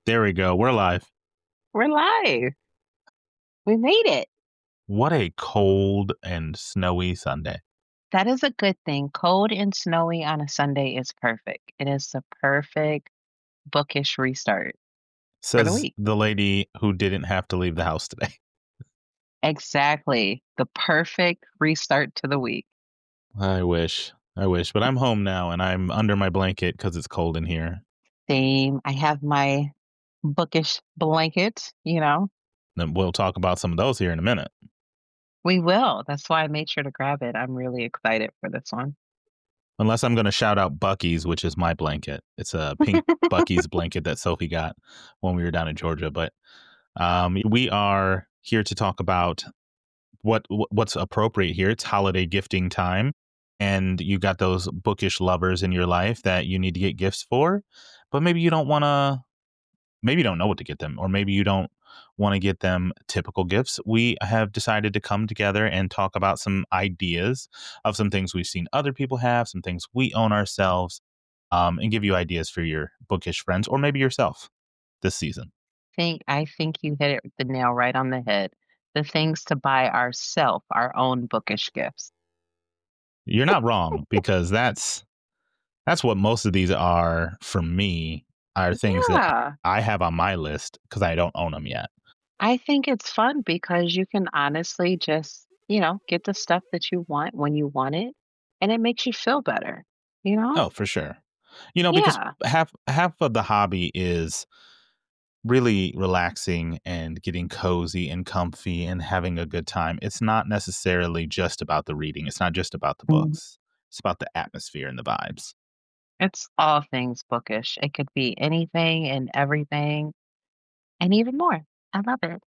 There we go. We're live. We're live. We made it. What a cold and snowy Sunday. That is a good thing. Cold and snowy on a Sunday is perfect. It is the perfect bookish restart for the Says week. the lady who didn't have to leave the house today. Exactly. The perfect restart to the week. I wish. But I'm home now and I'm under my blanket because it's cold in here. Same. I have my bookish blanket. And we'll talk about some of those here in a minute. We will. That's why I made sure to grab it. I'm really excited for this one. Unless I'm going to shout out Bucky's, which is my blanket. It's a pink Bucky's blanket that Sophie got when we were down in Georgia. But we are here to talk about what's appropriate here. It's holiday gifting time, and you got those bookish lovers in your life that you need to get gifts for, but maybe you don't want to. Maybe you don't know what to get them, or maybe you don't want to get them typical gifts. We have decided to come together and talk about some ideas of some things we've seen other people have, some things we own ourselves, and give you ideas for your bookish friends or maybe yourself this season. I think you hit the nail right on the head. The things to buy our own bookish gifts. You're not wrong because that's what most of these are for me, are things that Yeah. I have on my list because I don't own them yet. I think it's fun because you can honestly just get the stuff that you want when you want it, and it makes you feel better, you know? Oh, for sure. Because Yeah. half of the hobby is really relaxing and getting cozy and comfy and having a good time. It's not necessarily just about the reading. It's not just about the Mm. books. It's about the atmosphere and the vibes. It's all things bookish. It could be anything and everything and even more. I love it.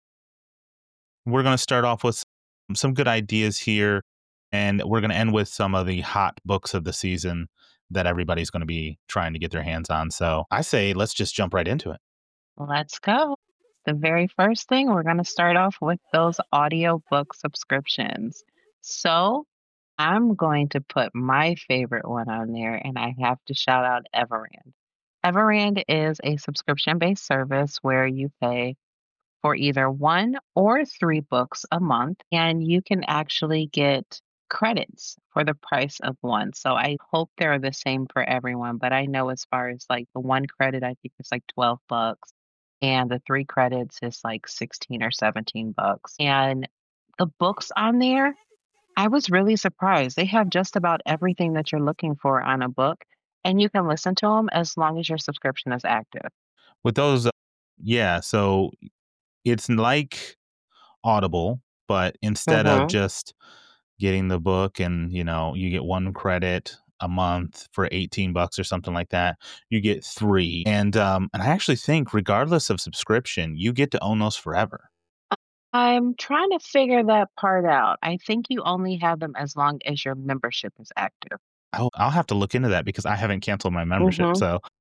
We're going to start off with some good ideas here, and we're going to end with some of the hot books of the season that everybody's going to be trying to get their hands on. So I say let's just jump right into it. Let's go. The very first thing, we're going to start off with those audiobook subscriptions. So I'm going to put my favorite one on there, and I have to shout out Everand. Everand is a subscription-based service where you pay for either one or three books a month, and you can actually get credits for the price of one. So I hope they're the same for everyone, but I know as far as like the one credit, I think it's like 12 bucks, and the three credits is like 16 or 17 bucks. And the books on there, I was really surprised. They have just about everything that you're looking for on a book, and you can listen to them as long as your subscription is active. With those, yeah, so it's like Audible, but instead of Mhm. just getting the book and, you get one credit a month for 18 bucks or something like that, you get three. And I actually think regardless of subscription, you get to own those forever. I'm trying to figure that part out. I think you only have them as long as your membership is active. I'll have to look into that because I haven't canceled my membership. Mhm. So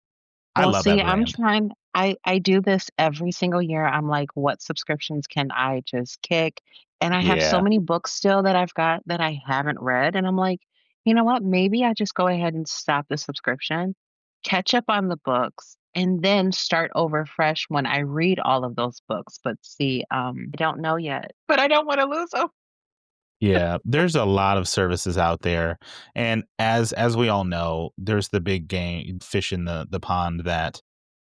I Well, love see, I'm Everand. trying I do this every single year. I'm like, what subscriptions can I just kick? And I have so Yeah. many books still that I've got that I haven't read, and I'm like, you know what? Maybe I just go ahead and stop the subscription, catch up on the books, and then start over fresh when I read all of those books. But see, I don't know yet, but I don't want to lose them. Yeah, there's a lot of services out there, and as we all know, there's the big game fish in the pond that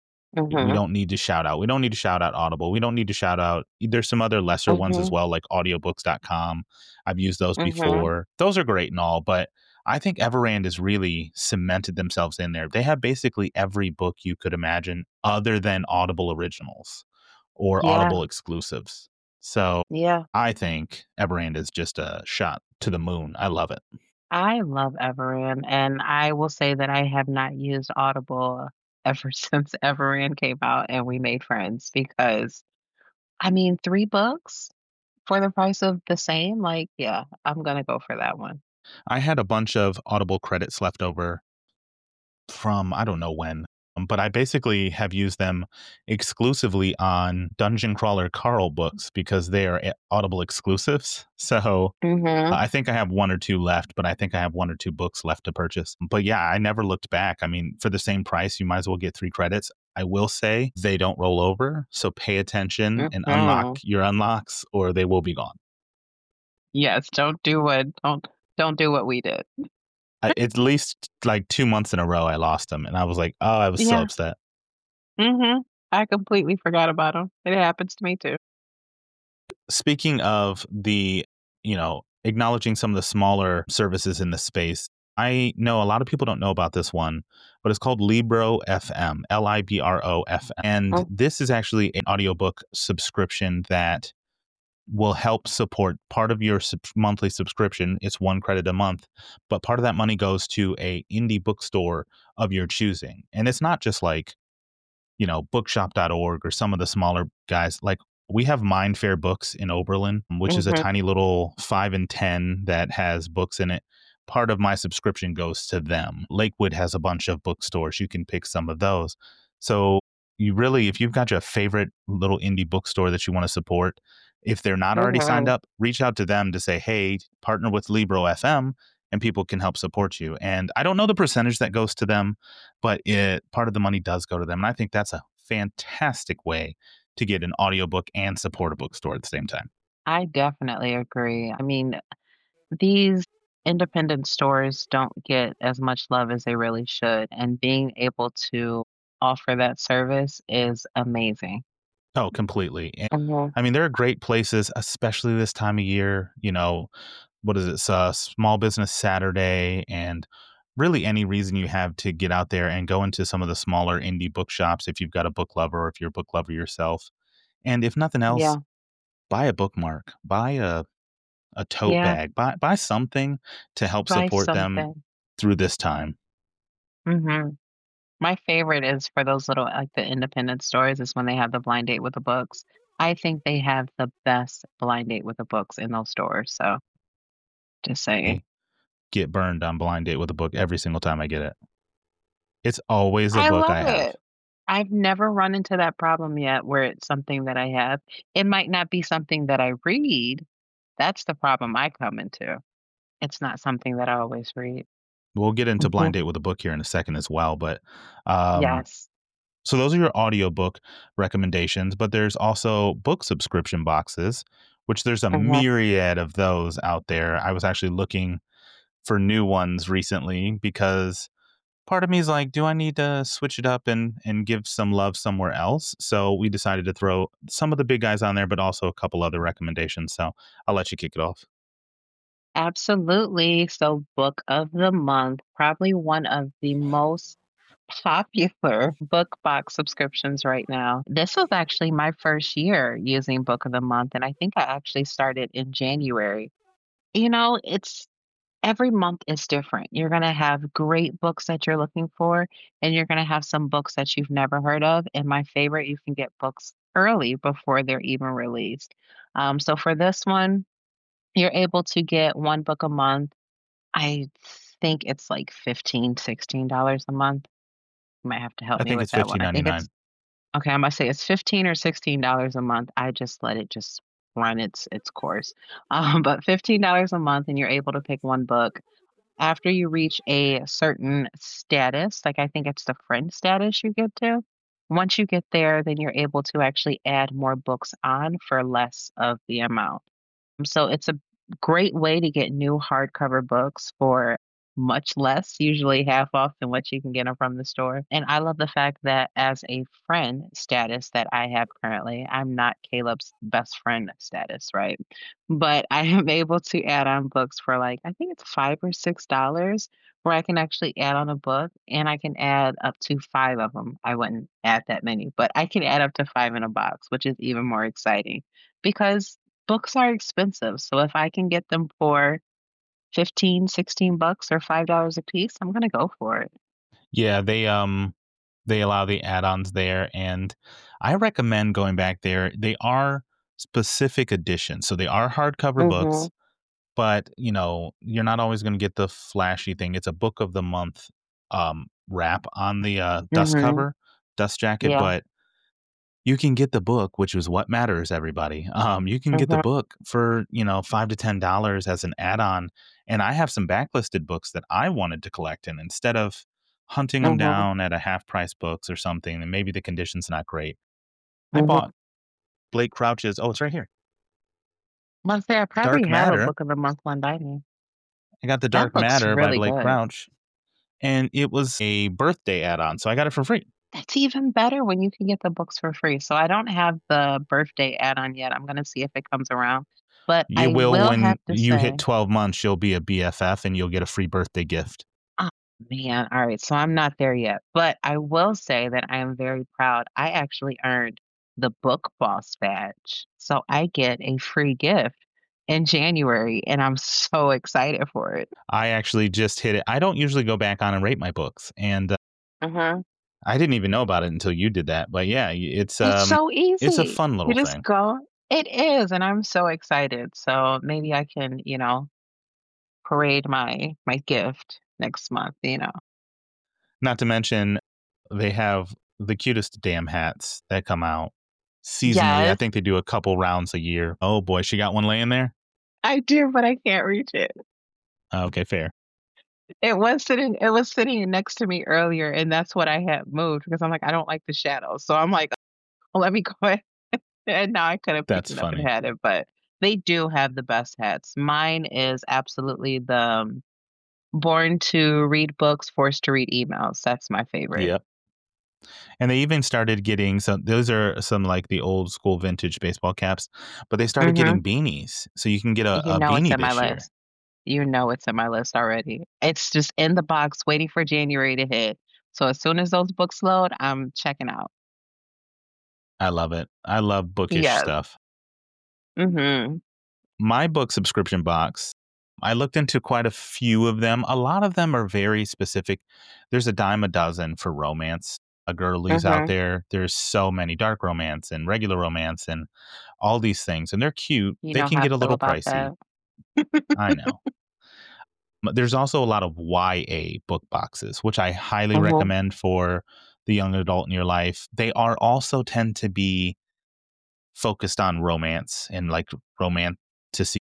we Mhm. don't need to shout out. We don't need to shout out Audible. We don't need to shout out there's some other lesser ones as Mhm. well, like audiobooks.com. I've used those Mhm. before. Those are great and all, but I think Everand has really cemented themselves in there. They have basically every book you could imagine other than Audible originals or Yeah. Audible exclusives. So Yeah. I think Everand is just a shot to the moon. I love it. I love Everand, and I will say that I have not used Audible ever since Everand came out and we made friends because, I mean, 3 books for the price of the same? Like, yeah, I'm gonna go for that one. I had a bunch of Audible credits left over from I don't know when, but I basically have used them exclusively on Dungeon Crawler Carl books because they are Audible exclusives. So Mhm. I think I have one or two left, but I think I have one or two books left to purchase. But yeah, I never looked back. I mean, for the same price, you might as well get three credits. I will say they don't roll over. So pay attention and unlock Mhm. your unlocks or they will be gone. Yes, don't do what we did. At least like 2 months in a row, I lost them. And I was like, oh, I was so Yeah. upset. Mhm. I completely forgot about them. It happens to me too. Speaking of acknowledging some of the smaller services in the space, I know a lot of people don't know about this one, but it's called Libro FM, Libro FM. And Mm, this is actually an audiobook subscription that will help support part of your monthly subscription. It's 1 credit a month, but part of that money goes to a indie bookstore of your choosing. And it's not just like bookshop.org or some of the smaller guys. Like we have Mindfair Books in Oberlin, which is a mhm. tiny little 5 and 10 that has books in it. Part of my subscription goes to them. Lakewood has a bunch of bookstores. You can pick some of those. So you really, if you've got your favorite little indie bookstore that you want to support, if they're not already signed Mhm. up, reach out to them to say, hey, partner with Libro FM and people can help support you. And I don't know the percentage that goes to them, but part of the money does go to them. And I think that's a fantastic way to get an audiobook and support a bookstore at the same time. I definitely agree. I mean, these independent stores don't get as much love as they really should, and being able to offer that service is amazing. Oh, completely. And Mhm. I mean, there are great places, especially this time of year. What is it? Small Business Saturday, and really any reason you have to get out there and go into some of the smaller indie bookshops if you've got a book lover or if you're a book lover yourself. And if nothing else, Yeah. buy a bookmark, buy a tote Yeah. bag, buy something to help Buy support them something. through this time. Mhm. My favorite is for those little like, the independent stores is when they have the blind date with the books. I think they have the best blind date with the books in those stores, so just saying. Get burned on Blind Date with a book every single time I get it. It's always a I book love I have. it. I've never run into that problem yet where it's something that I have. It might not be something that I read. That's the problem I come into. It's not something that I always read. We'll get into Mhm. Blind Date with a book here in a second as well, but um Yes. so those are your audiobook recommendations, but there's also book subscription boxes, which there's a Mhm. myriad of those out there. I was actually looking for new ones recently because part of me is like, do I need to switch it up and give some love somewhere else? So we decided to throw some of the big guys on there, but also a couple other recommendations. So I'll let you kick it off. Absolutely. So, book of the month, probably one of the most popular book box subscriptions right now. This was actually my first year using Book of the Month, and I think I actually started in January. It's every month is different. You're going to have great books that you're looking for, and you're going to have some books that you've never heard of. And my favorite, you can get books early before they're even released. So for this one, you're able to get one book a month. I think it's like $15, $16 a month. You might have to help I me think with it's that one. fifteen I ninety think it's nine. okay. I must say it's $15 or $16 a month. I just let it just run its course. But $15 a month, and you're able to pick one book. After you reach a certain status, like I think it's the friend status you get to. Once you get there, then you're able to actually add more books on for less of the amount. So it's a great way to get new hardcover books for much less, usually half off than what you can get them from the store. And I love the fact that as a friend status that I have currently, I'm not Caleb's best friend status, right? But I am able to add on books for like I think it's $5 or $6 where I can actually add on a book and I can add up to five of them. I wouldn't add that many, but I can add up to five in a box, which is even more exciting because books are expensive, so if I can get them for 15, $16 or $5 a piece, I'm gonna go for it. Yeah, they allow the add-ons there, and I recommend going back there. They are specific editions, so they are hardcover Mhm, books, but you're not always going to get the flashy thing. It's a book of the month wrap on the dust mhm, cover, dust jacket, yeah, but you can get the book, which is what matters, everybody. You can get the mhm, book for $5 to $10 as an add-on, and I have some backlisted books that I wanted to collect, and instead of hunting them Mhm. down at a half price books or something, and maybe the condition's not great. I Mhm. bought Blake Crouch's, oh, it's right here, Must say I probably Dark have a Matter. book of the month one by me. I got The That Dark looks Matter by really Blake good. Crouch, and it was a birthday add-on, so I got it for free. That's even better when you can get the books for free. So I don't have the birthday add-on yet. I'm gonna see if it comes around. But You I will will when have to you hit say, 12 months, you'll be a BFF and you'll get a free birthday gift. oh man, all right. So I'm not there yet. But I will say that I am very proud. I actually earned the Book Boss badge. So I get a free gift in January, and I'm so excited for it. I actually just hit it. I don't usually go back on and rate my books, and Mhm. I didn't even know about it until you did that. But yeah, It's so it's a easy. fun You little just thing. go. It is, and I'm so excited. So maybe I can, parade my gift next month. Not to mention, they have the cutest damn hats that come out seasonally. I Yes, think they do a couple rounds a year. Oh boy, she got one laying there. I do, but I can't reach it. Okay, fair. It was sitting next to me earlier, and that's what I had moved because I'm like, I don't like the shadows. So I'm like, "Oh, let me go ahead." And now I could have picked That's it up and funny. had it, but they do have the best hats. Mine is absolutely the Born to Read Books, Forced to Read Emails. That's my favorite. Yep. And they even started getting some, those are some like the old school vintage baseball caps, but they started Mhm. getting beanies. So you can get You a know it's beanie in my this year. list. You know it's in my list already. It's just in the box waiting for January to hit. So as soon as those books load, I'm checking out. I love it. I love bookish Yes. stuff. Mhm. My book subscription box, I looked into quite a few of them. A lot of them are very specific. There's a dime a dozen for romance. A girlies out Mhm. there. There's so many dark romance and regular romance and all these things, and they're cute. You They know can how I get a feel little about pricey. that. I know. But there's also a lot of YA book boxes, which I highly Mhm. recommend for the young adult in your life. They are also tend to be focused on romance and like romantic.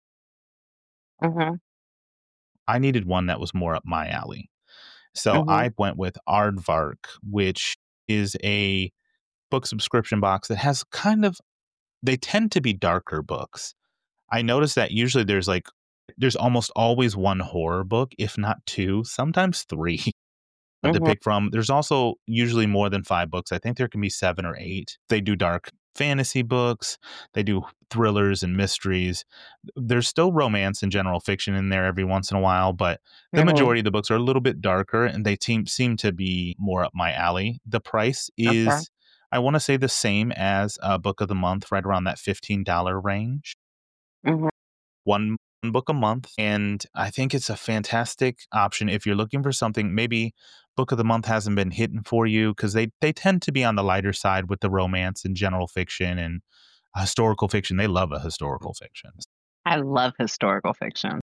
Mhm. I needed one that was more up my alley. So Mhm. I went with Aardvark, which is a book subscription box that has kind of, they tend to be darker books. I noticed that usually there's almost always one horror book, if not two, sometimes three to Mhm. pick from. There's also usually more than 5 books. I think there can be 7 or 8. They do dark fantasy books, they do thrillers and mysteries. There's still romance and general fiction in there every once in a while, but the Mhm. majority of the books are a little bit darker and they seem to be more up my alley. The price Okay. is, I want to say, the same as a book of the month, right around that $15 range. Mhm. One book a month, and I think it's a fantastic option if you're looking for something. Maybe book of the month hasn't been hitting for you because they tend to be on the lighter side with the romance and general fiction and historical fiction. They love a historical fiction. I love historical fiction.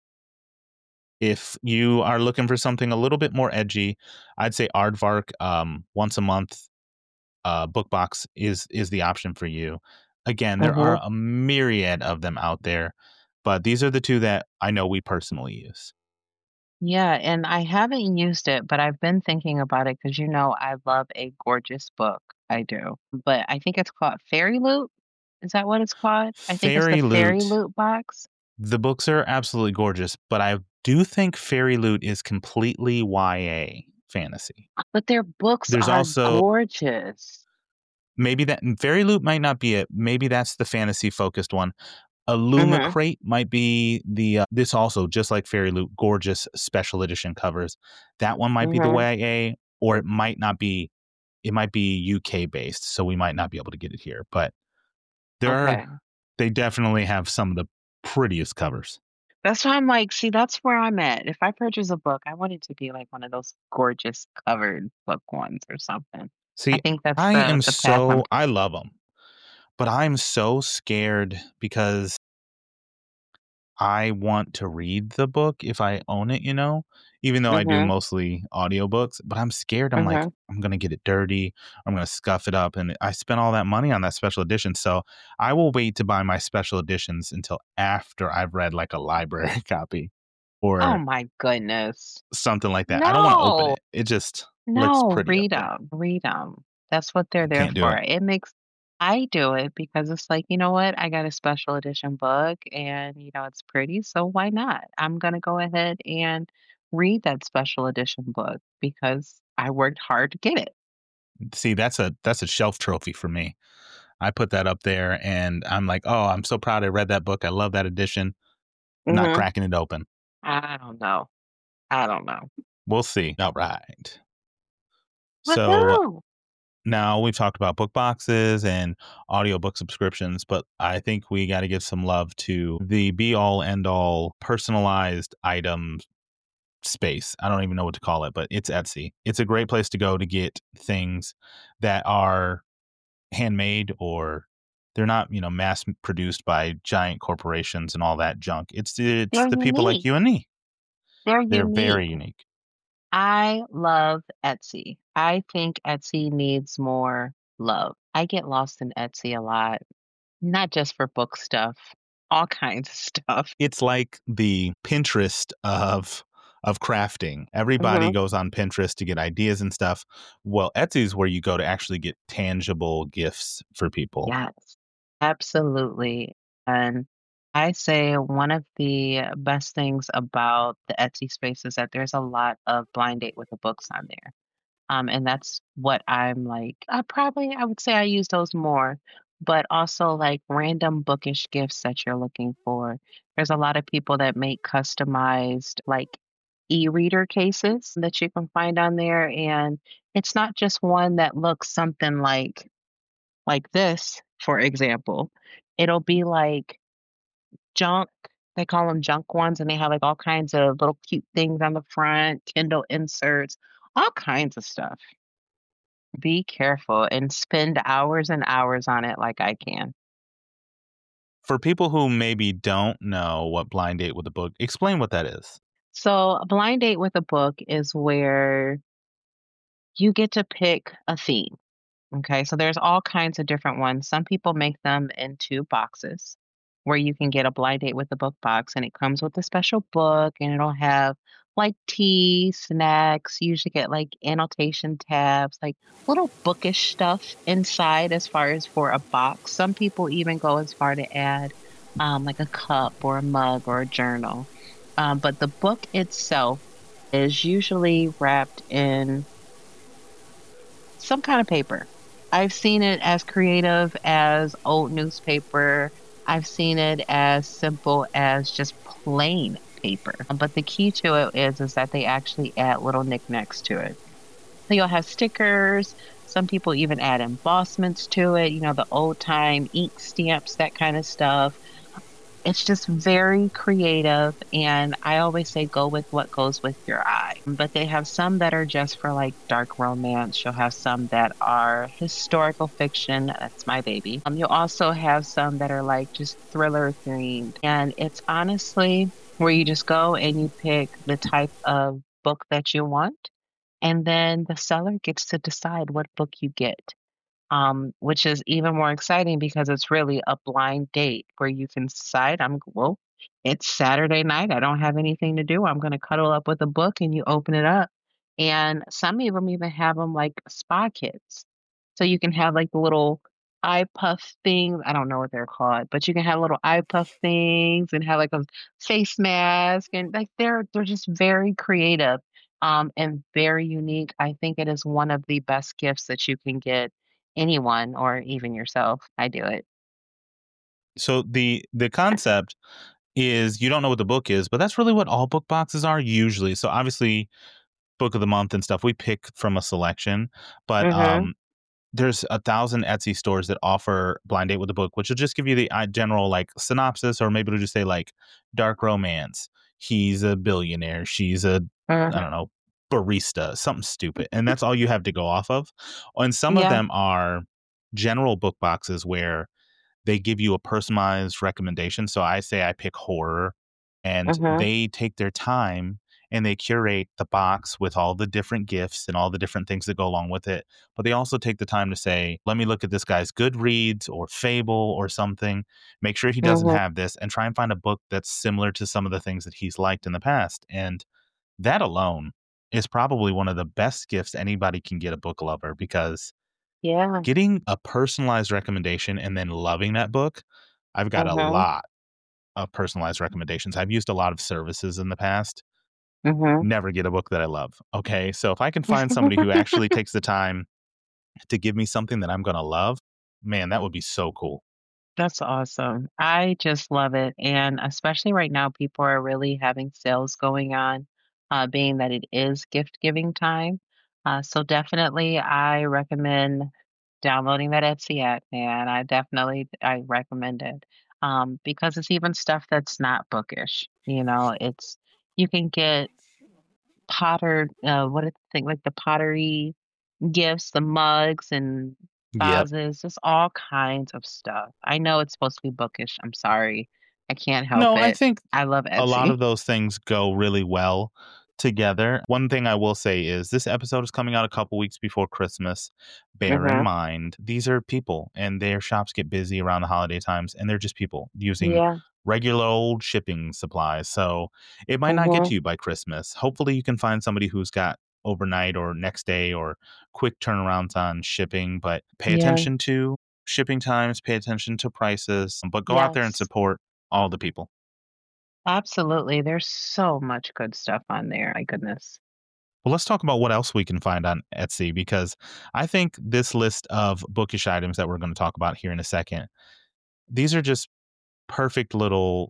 If you are looking for something a little bit more edgy, I'd say Aardvark, once a month book box is the option for you. Again, there are Mhm. a myriad of them out there, but these are the two that I know we personally use. Yeah, and I haven't used it, but I've been thinking about it because I love a gorgeous book. I do. But I think it's called Fairy Loot. Is that what it's called? I think it's the Fairy Fairy Loot, Loot box. the books are absolutely gorgeous, but I do think Fairy Loot is completely YA fantasy. But their books There's are also gorgeous. maybe that Fairy Loot might not be it. Maybe that's the fantasy focused one. Mhm. Illumicrate might be the this also just like Fairy Loot, gorgeous special edition covers. That one might be the Mhm. YA, or it might not be. It might be UK based, so we might not be able to get it here. But there are Okay. they definitely have some of the prettiest covers. That's why I'm like, see, that's where I'm at. If I purchase a book, I want it to be like one of those gorgeous covered book ones or something. I See, think that's the path I'm. I love them, but I'm so scared because I want to read the book if I own it, even though I do Mhm. mostly audiobooks, but I'm scared. I'm like, Mhm. I'm going to get it dirty. I'm going to scuff it up. And I spent all that money on that special edition. So I will wait to buy my special editions until after I've read like a library copy Oh or my goodness. something like that. I don't want to open No. it. It just, Looks No, pretty up read there. them, read them. That's what they're You there can't do for. it. It makes I do it because it's like, you know what? I got a special edition book and, it's pretty, so why not? I'm gonna go ahead and read that special edition book because I worked hard to get it. See, that's a shelf trophy for me. I put that up there and I'm like, "Oh, I'm so proud I read that book. I love that edition." Not Mhm. cracking it open. I don't know. I don't know. We'll see. All right. So Woohoo! now we've talked about book boxes and audiobook subscriptions, but I think we got to give some love to the be all end all personalized item space. I don't even know what to call it, but it's Etsy. It's a great place to go to get things that are handmade or they're not, mass produced by giant corporations and all that junk. It's They're the people like unique. you and me. They're They're unique. very unique. I love Etsy. I think Etsy needs more love. I get lost in Etsy a lot, not just for book stuff, all kinds of stuff. It's like the Pinterest of crafting. Everybody Mhm. goes on Pinterest to get ideas and stuff. Well, Etsy is where you go to actually get tangible gifts for people. Yes, absolutely. And I say one of the best things about the Etsy space is that there's a lot of blind date with the books on there. And that's what I'm like, I would say I use those more, but also like random bookish gifts that you're looking for. There's a lot of people that make customized like e-reader cases that you can find on there. And it's not just one that looks something like this, for example. It'll be like junk. They call them junk ones, and they have like all kinds of little cute things on the front, Kindle inserts, all kinds of stuff. Be careful and spend hours and hours on it like I can. For people who maybe don't know what blind date with a book, explain what that is. So, a blind date with a book is where you get to pick a theme. Okay, so there's all kinds of different ones. Some people make them into boxes where you can get a blind date with the book box and it comes with a special book and it'll have like tea, snacks. You usually get like annotation tabs, like little bookish stuff inside as far as for a box. Some people even go as far to add like a cup or a mug or a journal. But the book itself is usually wrapped in some kind of paper. I've seen it as creative as old newspaper. I've seen it as simple as just plain paper. But the key to it is that they actually add little knickknacks to it. So you'll have stickers. Some people even add embossments to it, the old time ink stamps, that kind of stuff. It's just very creative, and I always say go with what goes with your eye. But they have some that are just for like dark romance. You'll have some that are historical fiction. That's my baby. You'll also have some that are like just thriller themed. And it's honestly where you just go and you pick the type of book that you want, and then the seller gets to decide what book you get, which is even more exciting because it's really a blind date where you can decide, well, it's Saturday night. I don't have anything to do. I'm going to cuddle up with a book and you open it up. And some of them even have them like spa kits. So you can have like the little eye puff things. I don't know what they're called, but you can have little eye puff things and have like a face mask and like they're just very creative and very unique. I think it is one of the best gifts that you can get anyone or even yourself. I do it. So the concept is you don't know what the book is, but that's really what all book boxes are usually. So obviously book of the month and stuff we pick from a selection, but Mhm. there's 1,000 Etsy stores that offer blind date with a book, which will just give you the general like synopsis, or maybe it'll just say like dark romance. He's a billionaire. She's a, I Mhm. don't know, barista, something stupid. And that's all you have to go off of. And some of Yeah. them are general book boxes where they give you a personalized recommendation. So I say I pick horror, and Mhm. they take their time and they curate the box with all the different gifts and all the different things that go along with it. But they also take the time to say, let me look at this guy's Goodreads or Fable or something, make sure he doesn't Mhm. have this, and try and find a book that's similar to some of the things that he's liked in the past. And that alone is probably one of the best gifts anybody can get a book lover, because Yeah. getting a personalized recommendation and then loving that book, I've got a Mhm. lot of personalized recommendations. I've used a lot of services in the past. Mhm. Never get a book that I love. Okay. So if I can find somebody who actually takes the time to give me something that I'm going to love, man, that would be so cool. That's awesome. I just love it, and especially right now, people are really having sales going on, being that it is gift giving time. So definitely, I recommend downloading that Etsy app, man. I recommend it because it's even stuff that's not bookish. It's you can get what is the thing like the pottery gifts, the mugs and Yep. vases, just all kinds of stuff. I know it's supposed to be bookish. I'm sorry. I can't help No, I it. think I love a lot Etsy. of those things go really well together. One thing I will say is this episode is coming out a couple weeks before Christmas. Bear in Mhm. mind, these are people and their shops get busy around the holiday times, and they're just people using Yeah. regular old shipping supplies. So it might not get Mhm. to you by Christmas. Hopefully, you can find somebody who's got overnight or next day or quick turnarounds on shipping, but pay Yeah. attention to shipping times, pay attention to prices, but go out there and Yes. support all the people. Absolutely. There's so much good stuff on there. My goodness. Well, let's talk about what else we can find on Etsy, because I think this list of bookish items that we're going to talk about here in a second, these are just perfect little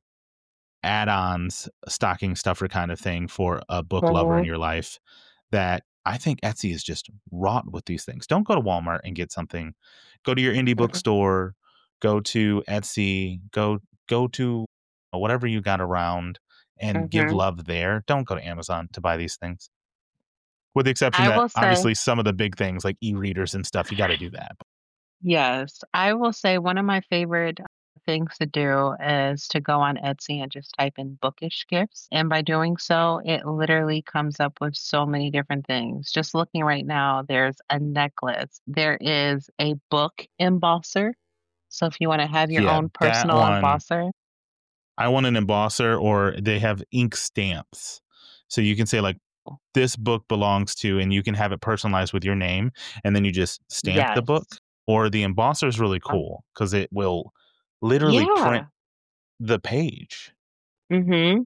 add-ons, stocking stuffer kind of thing for a book lover in Mhm. your life, that I think Etsy is just wrought with these things. Don't go to Walmart and get something. Go to your indie Mhm. bookstore, go to Etsy, go to whatever you got around and give Mhm. love there. Don't go to Amazon to buy these things. With the exception I that will say obviously some of the big things like e-readers and stuff, you gotta do that. yes. I will say one of my favorite things to do is to go on Etsy and just type in bookish gifts. And by doing so, it literally comes up with so many different things. Just looking right now, there's a necklace, there is a book embosser. So if you want to have your Yeah, own that personal one, embosser, I want an embosser, or they have ink stamps. So you can say like, "This book belongs to," and you can have it personalized with your name, and then you just stamp the book. yes. Or the embosser is really Uh, cool because it will literally print yeah. the page. Mm-hmm.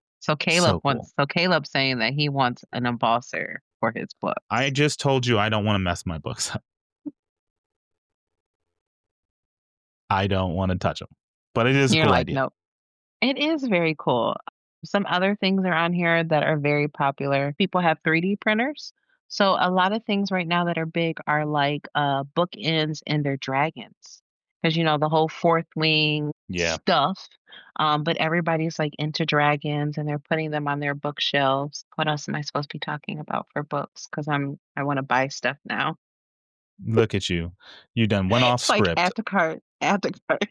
So cool. So Caleb's saying that he wants an embosser for his I books. just told you I don't wanna mess my books up. I don't wanna touch them, but it is a You're cool like, idea. nope. It is very cool. Some other things are on here that are very popular. People have 3D printers. So a lot of things right now that are big are like bookends and their dragons. Because the whole fourth wing Yeah. stuff. But everybody's like into dragons and they're putting them on their bookshelves. What else am I supposed to be talking about for books? Because I want to buy stuff now. Look at you. You done went off It's like script. add to cart, add to cart.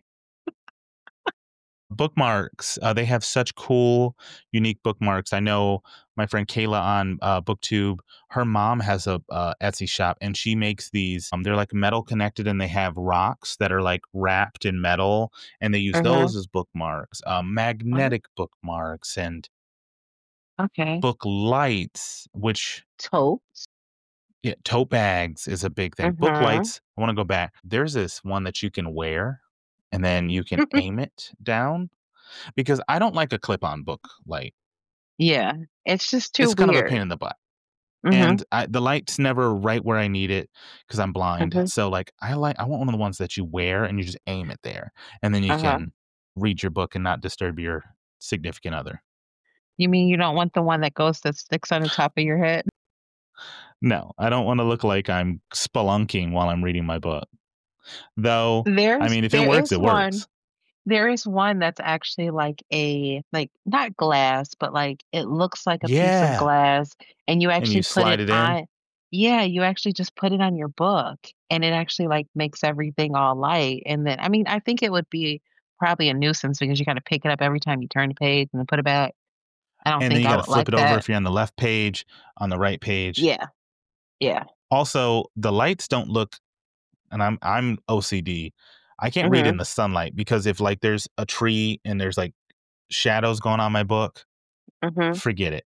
Bookmarks, they have such cool, unique bookmarks. I know my friend Kayla on, BookTube, her mom has a, Etsy shop, and she makes these, they're, like, metal connected, and they have rocks that are, like, wrapped in metal, and they use Mm-hmm. those as bookmarks, magnetic bookmarks, and Okay. book lights, which Totes. yeah, tote bags is a big thing. Book Mm-hmm. lights, I wanna go back. There's this one that you can wear, and then you can aim it down, because I don't like a clip-on book light. Yeah. It's just too It's kind of a pain weird. in the butt, Mhm, and the light's never right where I need it because 'cause I'm blind. mhm, So, like, I want one of the ones that you wear and you just aim it there, and then you uh-huh. can read your book and not disturb your significant other. You mean you don't want the one that sticks on the top of your head? No, I don't wanna look like I'm spelunking while I'm reading my book. Though, I There's mean, if it there works, is it one works. there is one that's actually like not glass, but, like, it looks like a piece of Yeah, glass, and you and you actually put slide it it in. on yeah, you actually just put it on your book, and it actually, like, makes everything all light, and then I mean, I think it would be probably a nuisance because you gotta pick it up every time you turn the page and then put it back. I don't And then think you I gotta would flip like it over that. if you're on the left page, on the right page. Yeah, yeah. Also, the lights don't look, and I'm OCD. I can't read in Mhm, the sunlight because if, like, there's a tree and there's, like, shadows going on my book, mhm. forget it.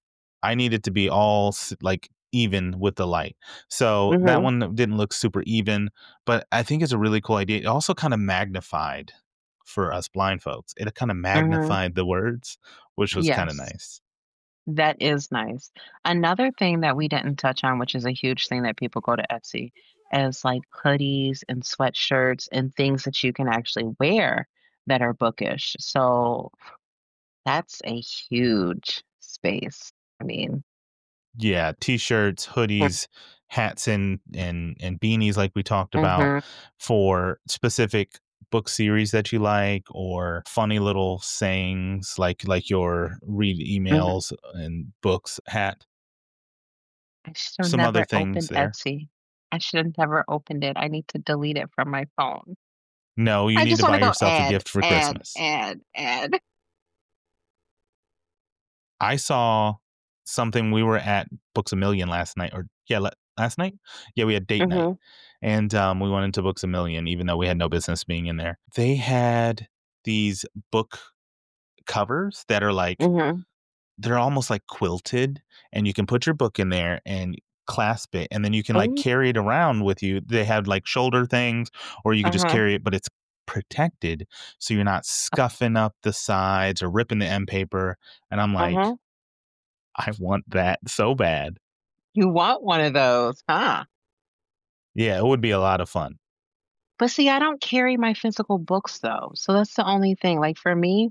I need it to be all like even with the light. So that Mhm. one didn't look super even, but I think it's a really cool idea. It also kind of magnified for us blind folks. It kind of Mhm. magnified the words, which was kind of Yes. nice. That is nice. Another thing that we didn't touch on, which is a huge thing that people go to Etsy, is like hoodies and sweatshirts and things that you can actually wear that are bookish. So that's a huge space. I mean, Yeah, t-shirts, hoodies, hats, and beanies like we talked about mm-hmm, for specific book series that you like, or funny little sayings like your read hmm. emails and books hat. I should have Some other never things opened there. Etsy. I should have never opened it. I need to delete it from my phone. No, you I need just to want buy to go yourself a gift for Christmas. add. I saw something. We were at Books A Million last night, or yeah, last night? Yeah, we had date night, Mm-hmm, and, we went into Books A Million even though we had no business being in there. They had these book covers that are like mm-hmm, they're almost like quilted, and you can put your book in there and clasp it, and then you can, like, carry it around with you. They had, like, shoulder things, or you could just uh-huh, carry it, but it's protected, so you're not scuffing up the sides or ripping the end paper, and I'm like, uh-huh. I want that so bad. You want one of those, huh? Yeah, it would be a lot of fun. But see, I don't carry my physical books though. So that's the only thing. Like for me,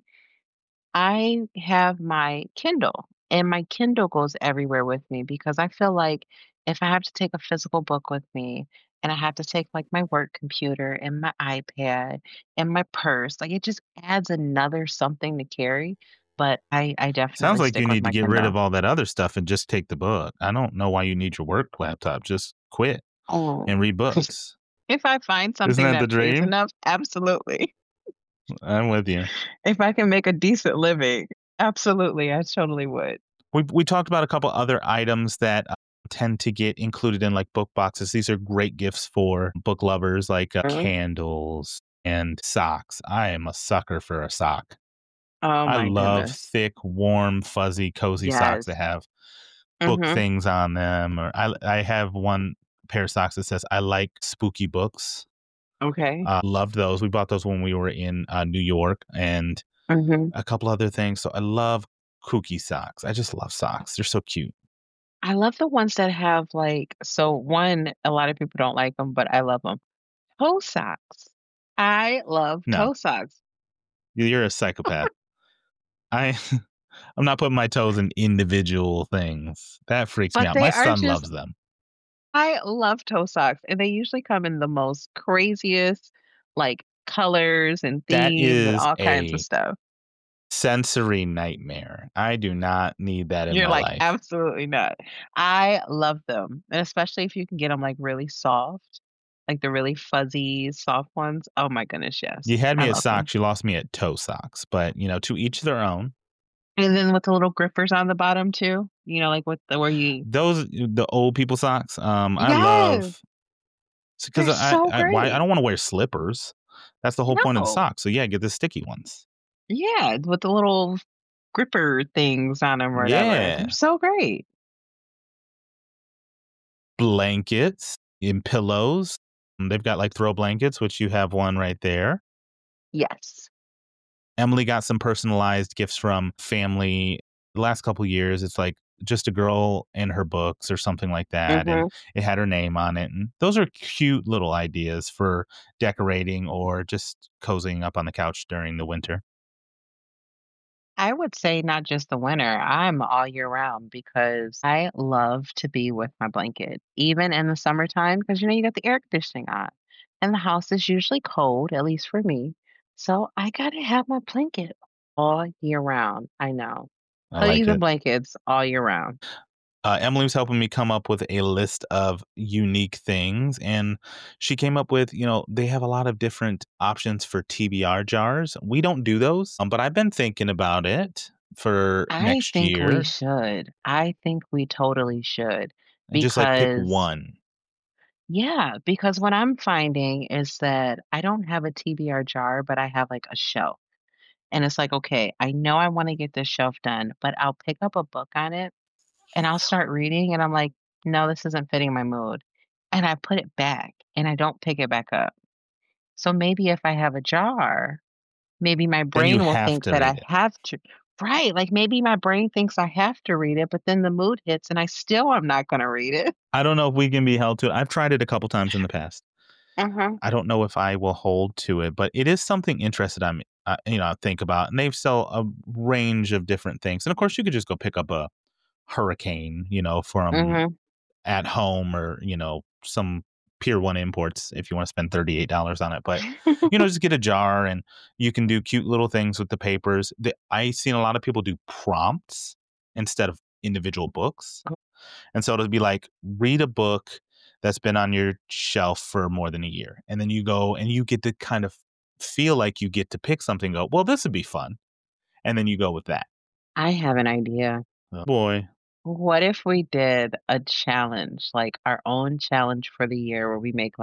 I have my Kindle and my Kindle goes everywhere with me because I feel like if I have to take a physical book with me and I have to take like my work computer and my iPad and my purse, like it just adds another something to carry. But I Sounds definitely like you stick with need to my get rid of Kindle. all that other stuff and just take the book. I don't know why you need your work laptop. Just quit and Oh, read books. if I find Isn't something that the that pays dream? enough, absolutely. I'm with you. If I can make a decent living, absolutely, I totally would. We talked about a couple other items that tend to get included in like book boxes. These are great gifts for book lovers, like Mhm. candles and socks. I am a sucker for a sock. Oh I my love goodness. thick, warm, fuzzy, cozy socks that Yes. have book Mhm. things on them. Or I have one pair of socks that says I like spooky books. Okay. Loved those. We bought those when we were in New York, and Mhm. a couple other things. So I love kooky socks. I just love socks. They're so cute. I love the ones that have, like so one, a lot of people don't like them, but I love them. Toe socks. I love No, toe socks, you're a psychopath. I I'm not putting my toes in individual things. That freaks me but out. they My are son just loves them. I love toe socks, and they usually come in the most craziest, like, colors and That themes and is all kinds of a stuff. sensory nightmare. I do not need that in You're my like, life. "Absolutely not." I love them, and especially if you can get them like, really soft, like the really fuzzy, soft ones. Oh my goodness, yes. You had I me at love them. socks, you lost me at toe socks, but, to each their own. And then with the little grippers on the bottom too, like with the where you The old people socks, I Yes! love because They're so I great. don't wanna wear slippers. That's the whole point of the No. socks, so yeah, get the sticky ones. Yeah, with the little gripper things on them or whatever. They're Yeah. so great. Blankets and pillows. They've got, like, throw blankets, which you have one right there. Yes. Emily got some personalized gifts from family the last couple years. It's like just a girl and her books or something like that, and Mhm. it had her name on it, and those are cute little ideas for decorating or just cozying up on the couch during the winter. I would say not just the winter. I'm all year round because I love to be with my blanket, even in the summertime, because you got the air conditioning on and the house is usually cold, at least for me. So I got to have my blanket all year round. I know. I like Hoodies and it. blankets all year round. Emily was helping me come up with a list of unique things, and she came up with, they have a lot of different options for TBR jars. We don't do those, but I've been thinking about it for I next think we year should. I think we totally should and just like pick because one. yeah, because what I'm finding is that I don't have a TBR jar, but I have like a shelf. And it's like, okay, I know I want to get this shelf done, but I'll pick up a book on it and I'll start reading and I'm like, "No, this isn't fitting my mood." And I put it back and I don't pick it back up. So maybe if I have a jar, maybe my Then you brain will have think to that read I it. have to. Right, like, maybe my brain thinks I have to read it, but then the mood hits and I still am not gonna read it. I don't know if we can be held to it. I've tried it a couple times in the past. Mhm, I don't know if I will hold to it, but it is something interested I'm think about, and they sell a range of different things, and of course, you could just go pick up a Hurricane, from mhm. at home or, some Pier 1 imports if you wanna spend $38 on it, but, just get a jar and you can do cute little things with the papers. I seen a lot of people do prompts instead of individual books, and so it'll be like, read a book that's been on your shelf for more than a year, and then you go and you get to kind of feel like you get to pick something, go, "Well, this would be fun," and then you go with that. I have an idea. Oh boy. What if we did a challenge, like our own challenge for the year where we make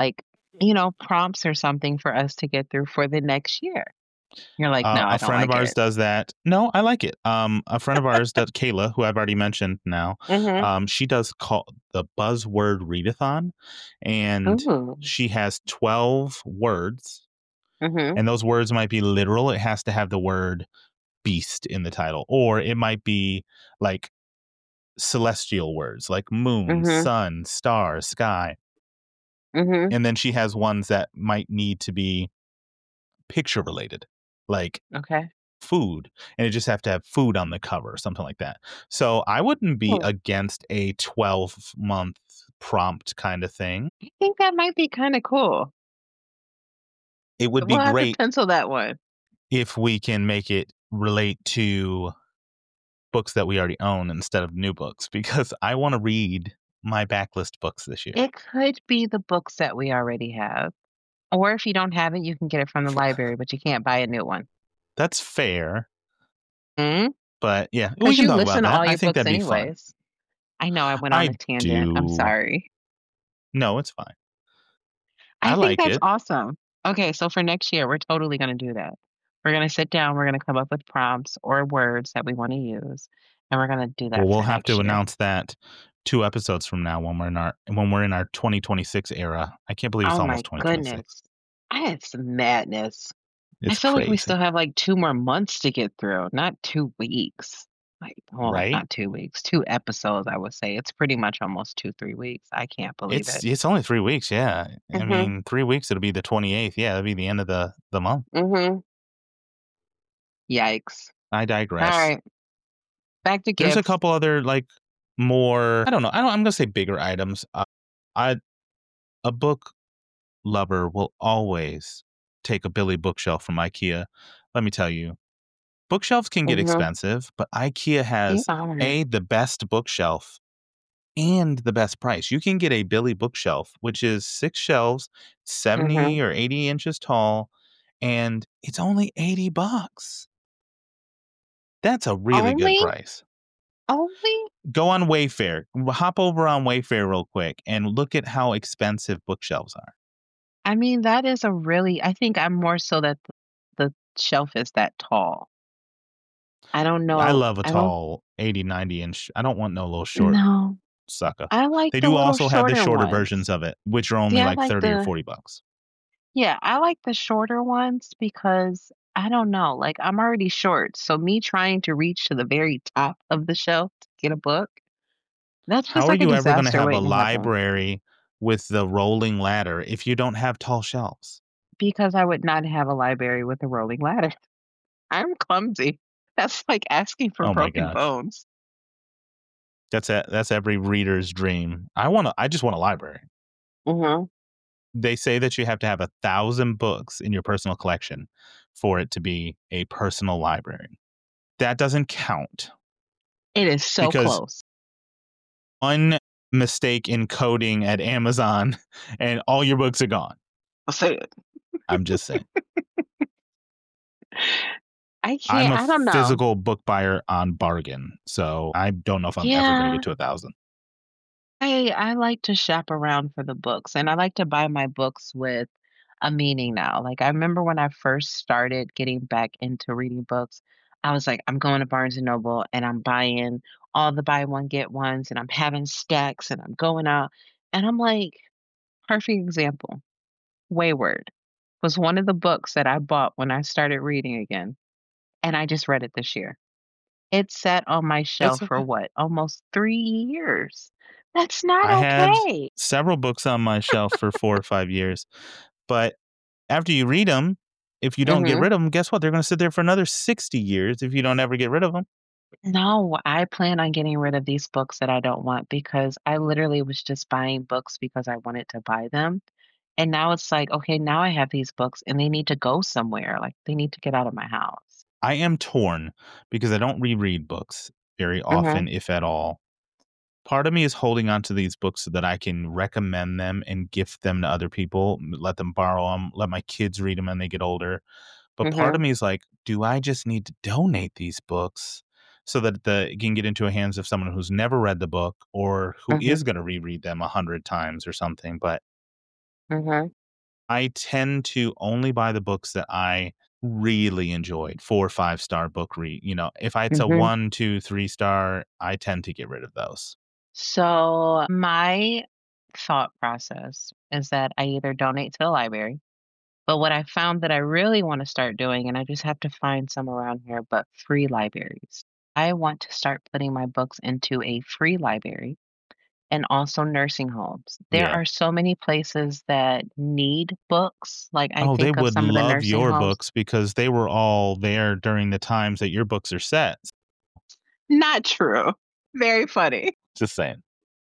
prompts or something for us to get through for the next year? You're like, "No, I A don't friend of like ours it." does that. No, I like it. A friend of ours does, Kayla, who I've already mentioned now. Mhm. She does call the Buzzword Readathon, and Ooh. she has 12 words, Mhm. and those words might be literal. It has to have the word beast in the title, or it might be like celestial words like moon, Mhm. sun, star, sky. Mhm. And then she has ones that might need to be picture related, like Okay. food, and it just have to have food on the cover or something like that. So I wouldn't be Cool. against a 12-month prompt kind of thing. I think that might be kinda cool. It would be We'll have to great pencil that one. if we can make it relate to books that we already own instead of new books, because I want to read my backlist books this year. It could be the books that we already have, or if you don't have it, you can get it from the library, but you can't buy a new one. That's fair, Mm? but yeah, we 'Cause can you talk listen about to that. all I your think books that'd be fun. anyways. I know I went on a I tangent, I'm do. sorry. No, it's fine. I I think like that's it. awesome. Okay, so for next year, we're totally gonna do that. We're gonna sit down, we're gonna come up with prompts or words that we wanna use, and we're gonna do Well, that we'll for have next to year. announce that 2 episodes from now when we're in our 2026 era. I can't believe it's Oh almost my 2026. goodness. I had some madness. I It's feel like we crazy, still have, like, 2 more months to get through, not 2 weeks. Like, well, right? not 2 weeks, 2 episodes, I would say. It's pretty much almost 2, 3 weeks. I can't believe It's it. it's only 3 weeks, yeah. I Mhm, mean, 3 weeks, it'll be the 28th. Yeah, that'll be the end of the month. mhm. Yikes. I digress. Alright, back to There's a gifts. couple other, like, more I don't know, I'm gonna say bigger items. I a book lover will always take a Billy bookshelf from IKEA. Let me tell you, bookshelves can get Mhm. expensive, but IKEA They has, are. A, the best bookshelf and the best price. You can get a Billy bookshelf, which is 6 shelves, Mhm. 70 or 80 inches tall, and it's only 80 bucks. That's a really good Only? price. Only? Go on Wayfair. Hop over on Wayfair real quick and look at how expensive bookshelves are. I mean, that is a really I think I'm more so that the shelf is that tall. I don't I know. love a I don't tall 80, 90 inch. I don't want no little short no. sucker. I like They the do little also have the shorter shorter ones. versions of it, which are See, only I like like 30 or the 40 bucks. yeah, I like the shorter ones because I don't know, like, I'm already short, so me trying to reach to the very top of the shelf to get a book, that's just How are like a you ever gonna disaster have a waiting to happen library with the rolling ladder if you don't have tall shelves? because I would not have a library with a rolling ladder. I'm clumsy. That's like asking for Oh my broken gosh. bones. That's every reader's dream. I just want a library. Mhm. They say that you have to have 1,000 books in your personal collection for it to be a personal library. That doesn't count It is so because close. one mistake in coding at Amazon and all your books are gone. I'll say it. I'm just saying. I I'm can't a I don't know. physical book buyer on bargain, so I don't know if I'm ever gonna Yeah. get to 1,000. I like to shop around for the books, and I like to buy my books with a meaning now. Like, I remember when I first started getting back into reading books, I was like, "I'm going to Barnes& and Noble, and I'm buying all the buy one, get ones, and I'm having stacks and I'm going out. And I'm like, perfect example. Wayward was one of the books that I bought when I started reading again. And I just read it this year. It sat on my That's shelf for okay. what? Almost 3 years. That's not I had okay. several books on my shelf for 4 or 5 years, but after you read them, if you don't get Mhm. rid of them, guess what? They're gonna sit there for another 60 years if you don't ever get rid of them. No, I plan on getting rid of these books that I don't want because I literally was just buying books because I wanted to buy them. And now it's like, okay, now I have these books and they need to go somewhere. Like they need to get out of my house. I am torn because I don't reread books very Mhm. often, if at all. Part of me is holding on to these books so that I can recommend them and gift them to other people, let them borrow them, let my kids read them when they get older. But part of Mhm. me is like, do I just need to donate these books so that it can get into the hands of someone who's never read the book or who Mhm. is going to reread them 100 times or something? But Mhm. I tend to only buy the books that I really enjoyed, 4 or 5-star book read. If it's a Mhm. 1, 2, 3-star, I tend to get rid of those. So my thought process is that I either donate to the library, but what I found that I really want to start doing, and I just have to find some around here, but free libraries. I want to start putting my books into a free library and also nursing homes. There Yeah. are so many places that need books. Like I Oh, they think of would some of the love nursing your homes. books because they were all there during the times that your books are set. Not true. Very funny. Just saying.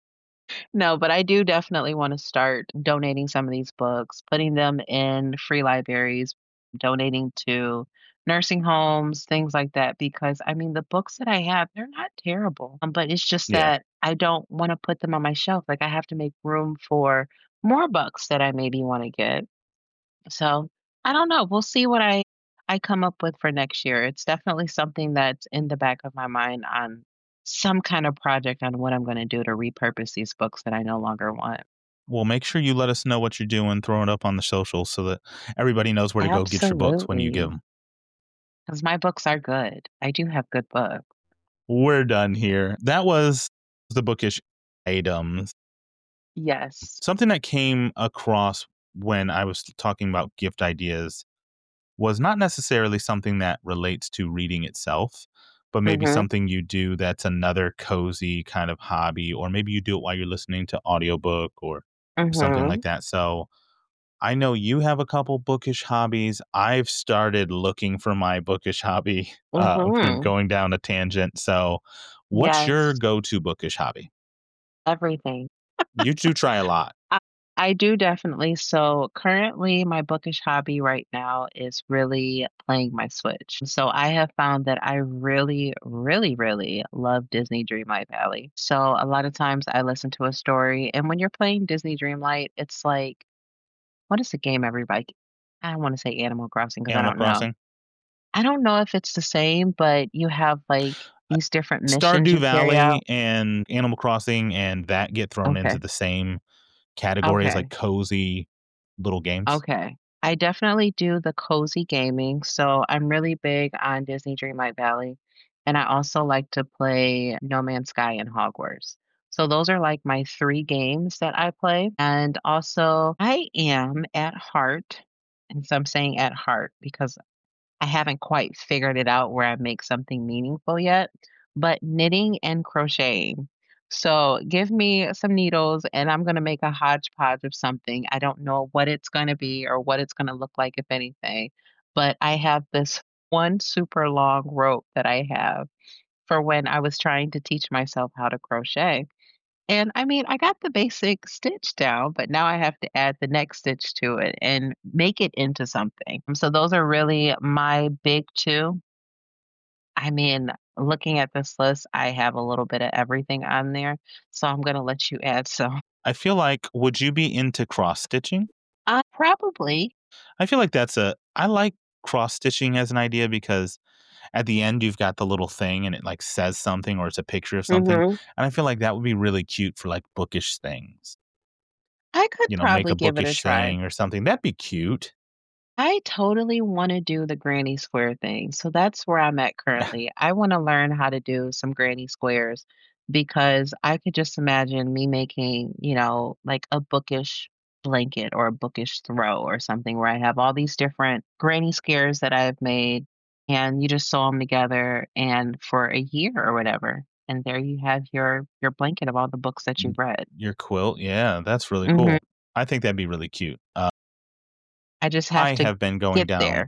No, but I do definitely wanna start donating some of these books, putting them in free libraries, donating to nursing homes, things like that, because, I mean, the books that I have, they're not terrible, but it's just Yeah. that I don't wanna put them on my shelf, like, I have to make room for more books that I maybe wanna get. So, I don't know, we'll see what I come up with for next year. It's definitely something that's in the back of my mind on some kind of project on what I'm gonna do to repurpose these books that I no longer want. Well, make sure you let us know what you're doing, throw it up on the socials so that everybody knows where to go get your books when you give Absolutely, them. because my books are good. I do have good books. We're done here. That was the bookish items. Yes. Something that came across when I was talking about gift ideas was not necessarily something that relates to reading itself, but maybe Mhm, something you do that's another cozy kind of hobby, or maybe you do it while you're listening to audiobook or something like mhm, that. So I know you have a couple bookish hobbies. I've started looking for my bookish hobby, mhm. going down a tangent. So what's your Yes, go-to bookish hobby? everything. You do try a lot. I I do definitely. So currently my bookish hobby right now is really playing my Switch. So I have found that I really, really, really love Disney Dreamlight Valley. So a lot of times I listen to a story and when you're playing Disney Dreamlight, it's like, what is the game everybody I don't want to say Animal Crossing because I Animal don't know. Crossing. I don't know if it's the same, but you have like these different missions Stardew you carry Valley out. and Animal Crossing and that get thrown into Okay. the same category as like Okay. cozy little games. Okay. I definitely do the cozy gaming, so I'm really big on Disney Dreamlight Valley, and I also like to play No Man's Sky and Hogwarts. So those are like my 3 games that I play, and also I am at heart, and so I'm saying at heart because I haven't quite figured it out where I make something meaningful yet, but knitting and crocheting. So give me some needles and I'm going to make a hodgepodge of something. I don't know what it's going to be or what it's going to look like, if anything, but I have this one super long rope that I have for when I was trying to teach myself how to crochet. And I mean, I got the basic stitch down, but now I have to add the next stitch to it and make it into something. So those are really my big 2. I mean, looking at this list, I have a little bit of everything on there, so I'm gonna let you add some. I feel like would you be into cross stitching? Probably. I feel like I like cross stitching as an idea because at the end you've got the little thing and it like says something or it's a picture of something. Mhm. And I feel like that would be really cute for like bookish things. I could Make probably a give it a bookish try. saying or something. That'd be cute. I totally wanna do the granny square thing, so that's where I'm at currently. I wanna learn how to do some granny squares because I could just imagine me making, like a bookish blanket or a bookish throw or something where I have all these different granny squares that I've made, and you just sew them together and for a year or whatever, and there you have your blanket of all the books that you've read. Your quilt, yeah, that's really Mhm. cool. I think that'd be really cute. I just have I to have been going get down there.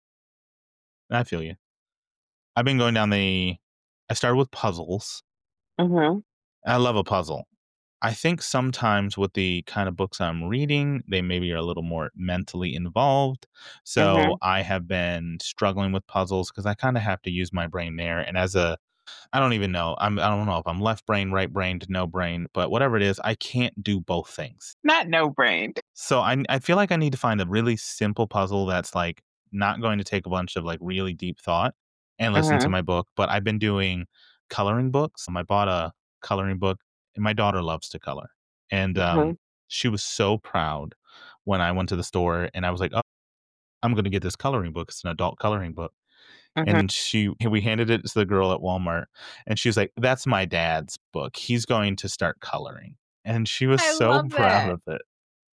I feel you. I've been going down the I started with puzzles. Mhm. I love a puzzle. I think sometimes with the kind of books I'm reading, they maybe are a little more mentally involved. So Mhm. I have been struggling with puzzles because I kind of have to use my brain there. And as a, I don't even know. I don't know if I'm left brain, right brain, no brain, but whatever it is, I can't do both things. Not no brained. So I feel like I need to find a really simple puzzle that's like not going to take a bunch of like really deep thought and listen to Mhm. my book. But I've been doing coloring books. I bought a coloring book, and my daughter loves to color. And Mhm. she was so proud when I went to the store and I was like, "Oh, I'm going to get this coloring book. It's an adult coloring book." Mhm. And we handed it to the girl at Walmart, and she was like, "That's my dad's book. He's going to start coloring." And she was I so love proud that. of it.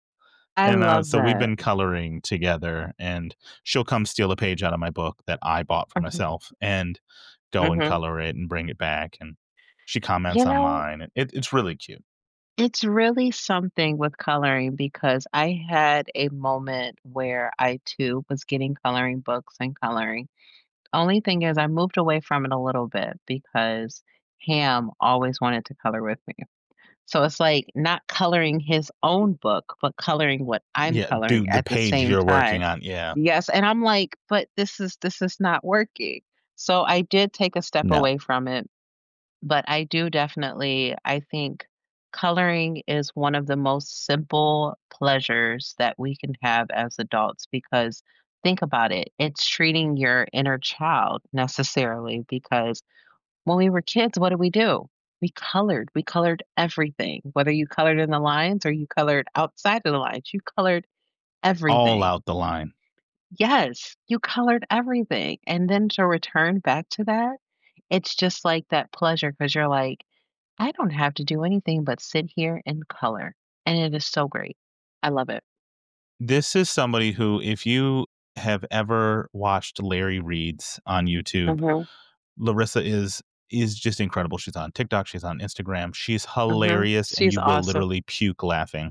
I And, love so we've that. been coloring together, and she'll come steal a page out of my book that I bought for Mhm. myself and go and Mhm. color it and bring it back, and she comments You on know, mine, and it's really cute. it's really something with coloring because I had a moment where I too was getting coloring books and coloring. Only thing is I moved away from it a little bit because Ham always wanted to color with me. So it's like not coloring his own book, but coloring what I'm Yeah, coloring dude, the at the page same you're time. working on, yeah. Yes, and I'm like, "But this is not working." So I did take a step No. away from it, but I do definitely I think coloring is one of the most simple pleasures that we can have as adults because think about it, it's treating your inner child necessarily because when we were kids, what did we do? We colored. We colored everything. Whether you colored in the lines or you colored outside of the lines, you colored All everything. out the line. Yes, you colored everything. And then to return back to that, it's just like that pleasure because you're like, I don't have to do anything but sit here and color. And it is so great. I love it. This is somebody who, if you have ever watched Larry Reads on YouTube, Mhm. Larissa is just incredible. She's on TikTok, she's on Instagram. She's Mhm. hilarious, and She's you will awesome. literally puke laughing.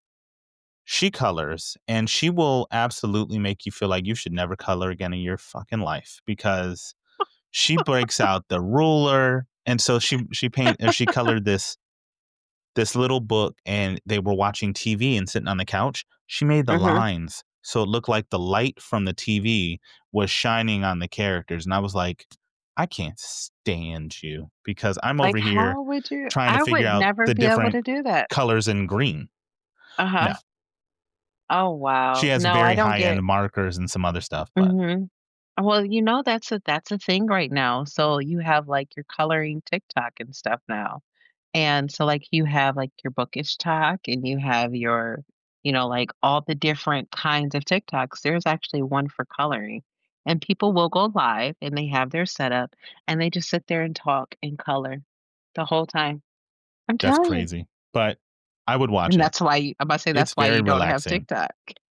She colors, and she will absolutely make you feel like you should never color again in your fucking life because she breaks out the ruler, and so she colored this little book, and they were watching TV and sitting on the couch. She made the Mhm. lines so it looked like the light from the TV was shining on the characters, and I was like, "I can't stand you," because I'm Like, over here how would you trying to I figure would out never the be able different to do that. colors in green. Uh-huh. No. Oh, She wow. has No, I very don't high-end get markers and some other stuff, but mhm. Well, that's a thing right now. So you have like your coloring TikTok and stuff now. And so like you have like your bookish talk and you have your, like all the different kinds of TikToks. There's actually one for coloring. And people will go live and they have their setup and they just sit there and talk and color the whole time. I'm that's telling you. crazy. But I would watch And it. that's why I'm about to say It's that's why very you don't have relaxing. TikTok.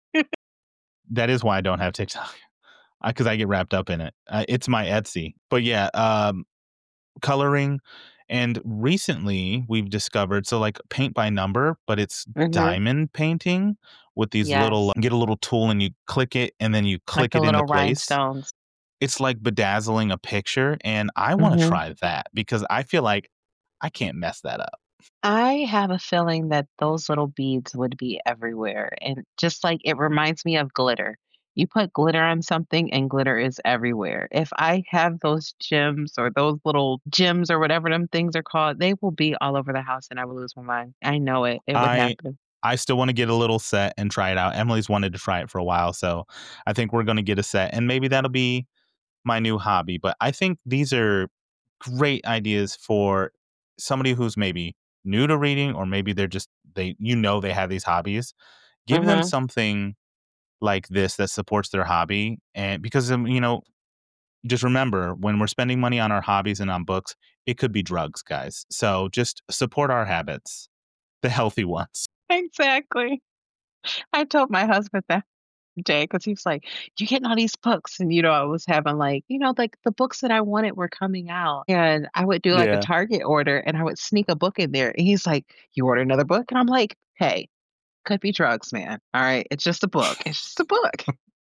That is why I don't have TikTok, because I get wrapped up in it. It's my Etsy. But yeah, coloring, and recently we've discovered so, like, paint by number, but it's Mhm. diamond painting with these little Yes. you get a little tool and you click it, and then you Like click the it into little place. rhinestones. It's like bedazzling a picture, and I wanna Mhm. try that because I feel like I can't mess that up. I have a feeling that those little beads would be everywhere, and just like it reminds me of glitter. You put glitter on something and glitter is everywhere. If I have those gems or those little gems or whatever them things are called, they will be all over the house and I will lose my mind. I know it. It would I happen. I still wanna get a little set and try it out. Emily's wanted to try it for a while, so I think we're gonna get a set, and maybe that'll be my new hobby. But I think these are great ideas for somebody who's maybe new to reading, or maybe they're just they have these hobbies. Give them Mhm. something like this that supports their hobby. And because, just remember, when we're spending money on our hobbies and on books, it could be drugs, guys. So just support our habits, the healthy ones. Exactly. I told my husband that day because he was like, "You getting all these books?" And, I was having, like, like, the books that I wanted were coming out, and I would do, like, a Yeah. Target order, and I would sneak a book in there, and he's like, "You order another book?" And I'm like, "Hey, could be drugs, man, alright? It's just a book. It's just a book."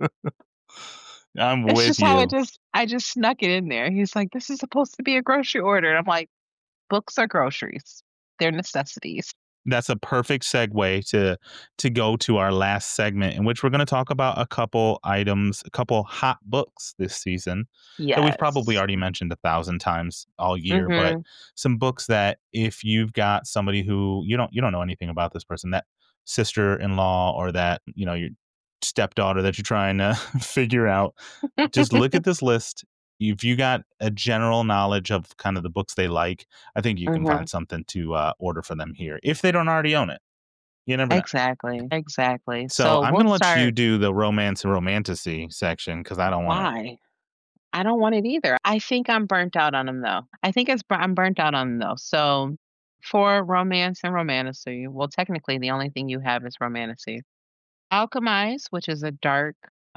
I'm It's with just how you. I just snuck it in there. He's like, "This is supposed to be a grocery order." And I'm like, "Books are groceries. They're necessities." That's a perfect segue to go to our last segment, in which we're going to talk about a couple items, a couple hot books this season that we've probably Yes. already mentioned 1,000 times all year, but Mhm. some books that if you've got somebody who you don't know anything about this person, that sister-in-law or that, your stepdaughter that you're trying to figure out, just look at this list. If you got a general knowledge of kind of the books they like, I think you can find Mhm. something to order for them here if they don't already own it. You never know. Exactly, exactly. So So I'm we'll gonna let you start. do the romance and romantasy section because I don't want it. Why? I don't want it either. I think I'm burnt out on them though. I think I'm burnt out on them though. So for romance and romantasy, well, technically the only thing you have is romantasy. Alchemize, which is a dark,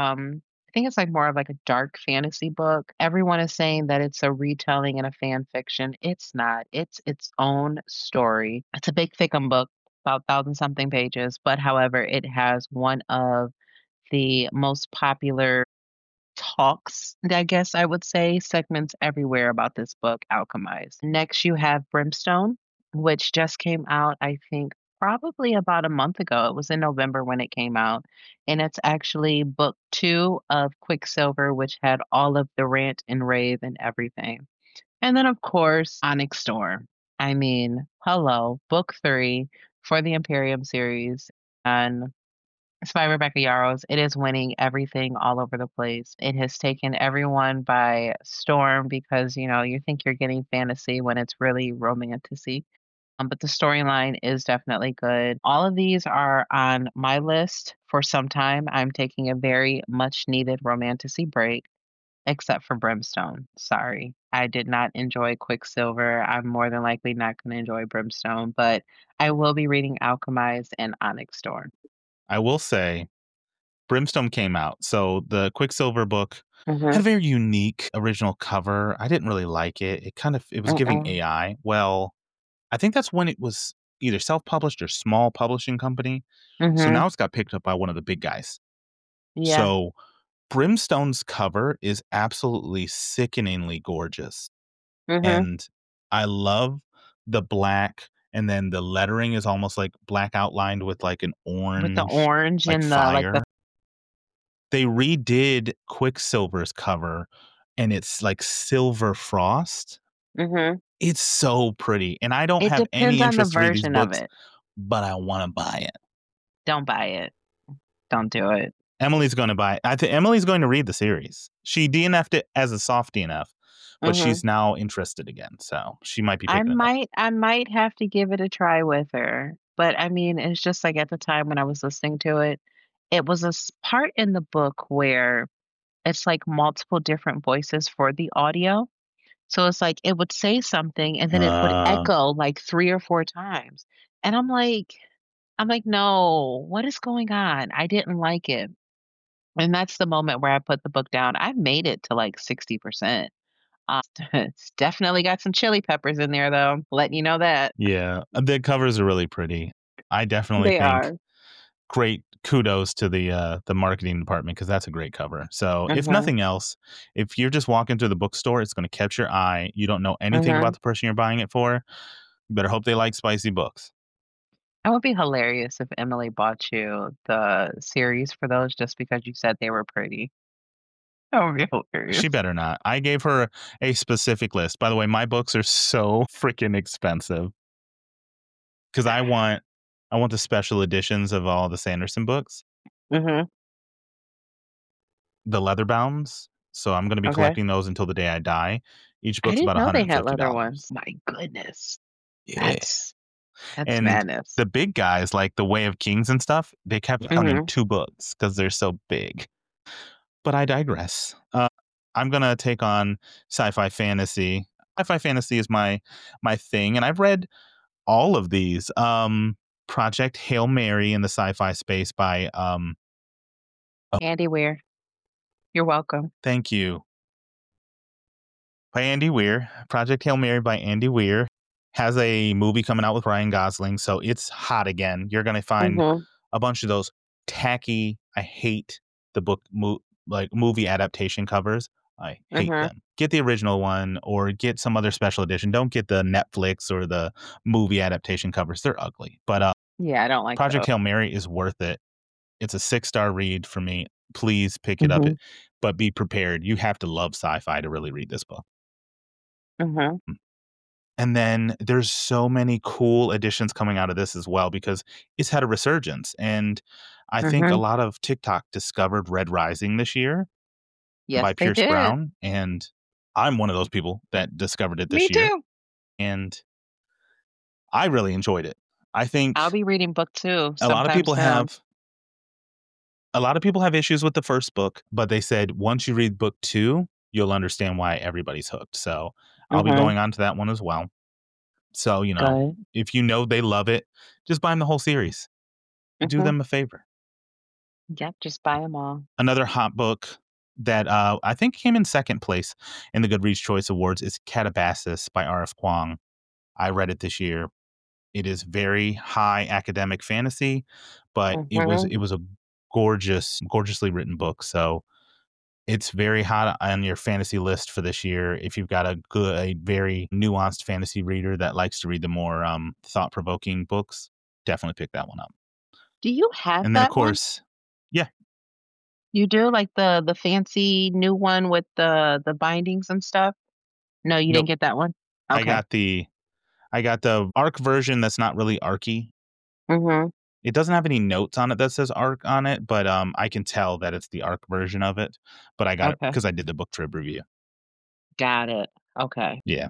I think it's like more of like a dark fantasy book. Everyone is saying that it's a retelling and a fan fiction. It's not. It's its own story. It's a big thick book, about thousand something pages, but however, it has one of the most popular talks, I guess I would say, segments everywhere about this book, Alchemized. Next, you have Brimstone, which just came out, I think, probably about a month ago. It was in November when it came out. And it's actually book two of Quicksilver, which had all of the rant and rave and everything. And then, of course, Onyx Storm. I mean, hello, book three for the Imperium series. And it's by Rebecca Yarros. It is winning everything all over the place. It has taken everyone by storm because, you think you're getting fantasy when it's really romantasy. But the storyline is definitely good. All of these are on my list for some time. I'm taking a very much needed romantasy break, except for Brimstone. Sorry. I did not enjoy Quicksilver. I'm more than likely not going to enjoy Brimstone, but I will be reading Alchemized and Onyx Storm. I will say Brimstone came out. So the Quicksilver book had Mhm. a very unique original cover. I didn't really like it. It was giving Mm-mm. AI. Well, I think that's when it was either self-published or small publishing company. So Mhm. now it's got picked up by one of the big guys. Yeah. So Brimstone's cover is absolutely sickeningly gorgeous. Mhm. And I love the black, and then the lettering is almost like black outlined with like an With the orange, orange like and the fire. They redid Quicksilver's cover and it's like silver frost. mhm. It's so pretty. And I don't It have depends any on the interest to read these version of books, it. but I want to buy it. Don't buy it. Don't do it. Emily's going to buy it. I think Emily's going to read the series. She DNF'd it as a soft DNF, but Mhm. she's now interested again. So she might be I picking it up. might I might have to give it a try with her. But I mean, it's just like at the time when I was listening to it, it was a part in the book where it's like multiple different voices for the audio. So it's like it would say something and then it would Uh, echo like 3 or 4 times. And I'm like, "No, what is going on?" I didn't like it. And that's the moment where I put the book down. I made it to like 60%. It's definitely got some chili peppers in there though, letting you know that. yeah, the covers are really pretty. I definitely They think are. great kudos to the marketing department because that's a great cover. So if Mhm, nothing else, if you're just walking through the bookstore, it's going to catch your eye. You don't know anything about mhm. the person you're buying it for. You better hope they like spicy books. It would be hilarious if Emily bought you the series for those just because you said they were pretty. That would be She hilarious. better not. I gave her a specific list. By the way, my books are so freaking expensive because I want the special editions of all the Sanderson books, Mhm, the leather bounds. So I'm going to be okay. collecting those until the day I die. Each I book's didn't about know they had leather $150. ones. My goodness. Yeah. That's That's And madness. the big guys, like The Way of Kings and stuff, they kept coming Mhm. 2 books because they're so big. But I digress. I'm gonna take on sci-fi fantasy. Sci-fi fantasy is my thing, and I've read all of these. Project Hail Mary in the sci-fi space by oh, Andy Weir, you're welcome. thank you, by Andy Weir. Project Hail Mary by Andy Weir has a movie coming out with Ryan Gosling, so it's hot again. You're gonna find Mhm. a bunch of those tacky. I hate the like movie adaptation covers. I hate Mhm. them. Get the original one or get some other special edition. Don't get the Netflix or the movie adaptation covers. They're ugly. But Yeah, I don't like Project those. Hail Mary is worth it. It's a 6-star read for me. Please pick it up. Mhm. But be prepared. You have to love sci-fi to really read this book. Mhm. And then there's so many cool additions coming out of this as well because it's had a resurgence. And I think a Mhm. lot of TikTok discovered Red Rising this year by Yes, they Pierce did. Brown. And I'm one of those people that discovered it Me this year. too. And I really enjoyed it. I I'll think be reading book 2 a lot of sometime people soon. have a lot of people have issues with the first book, but they said once you read book 2, you'll understand why everybody's hooked. So I'll be Mhm. going on to that one as well. So, Good. if you know they love it, just buy them the whole series. Do Mhm. them a favor. Yep, just buy them all. Another hot book that I think came in second place in the Goodreads Choice Awards is Catabasis by R.F. Kuang. I read it this year. It is very high academic fantasy, but it Mhm. was a gorgeously written book. So it's very hot on your fantasy list for this year. If you've got a very nuanced fantasy reader that likes to read the more thought provoking books, definitely pick that one up. Do you have And then of that one? course, yeah, You do? Like the fancy new one with the bindings and stuff? No, you didn't nope. get that one? I Okay. got the I got the ARC version that's not really arcy. Mhm. It doesn't have any notes on it that says ARC on it, but I can tell that it's the ARC version of it. But I got it Okay. because I did the book trip review. Got it. Okay. Yeah.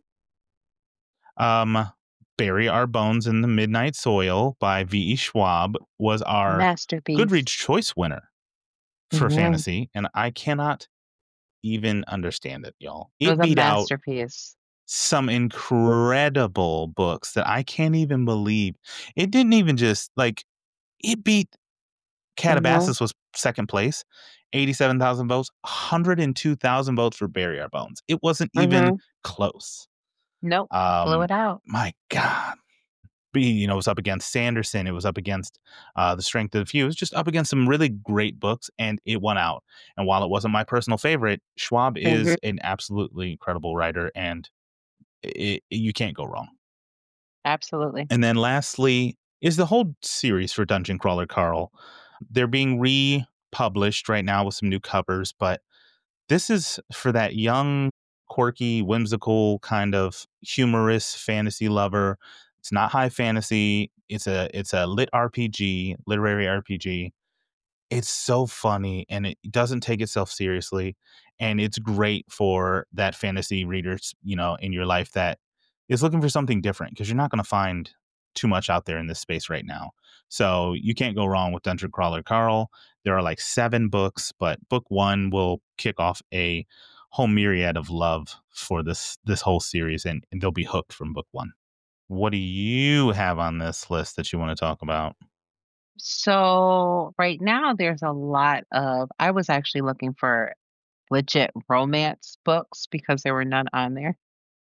Um, Bury Our Bones in the Midnight Soil by V.E. Schwab was our Goodreads Masterpiece. choice winner for Mhm. fantasy, and I cannot even understand it, y'all. It was It a beat out masterpiece. some incredible books that I can't even believe. It didn't even just like it beat Mhm. Catabasis was second place, 87,000 votes, 102,000 votes for Bury Our Bones. It wasn't even Mhm. close. Nope. Blew Um, it out. my God. It was up against Sanderson. It was up against The Strength of the Few. It was just up against some really great books, and it won out. And while it wasn't my personal favorite, Schwab Mhm. is an absolutely incredible writer, and you can't go wrong. Absolutely. And then lastly is the whole series for Dungeon Crawler Carl. They're being republished right now with some new covers, but this is for that young, quirky, whimsical kind of humorous fantasy lover. It's not high fantasy. It's a literary RPG. It's so funny and it doesn't take itself seriously. And it's great for that fantasy readers, in your life that is looking for something different because you're not going to find too much out there in this space right now. So you can't go wrong with Dungeon Crawler Carl. There are like 7 books, but book 1 will kick off a whole myriad of love for this whole series and they'll be hooked from book 1. What do you have on this list that you want to talk about? So, right now there's a lot of I was actually looking for legit romance books because there were none on there.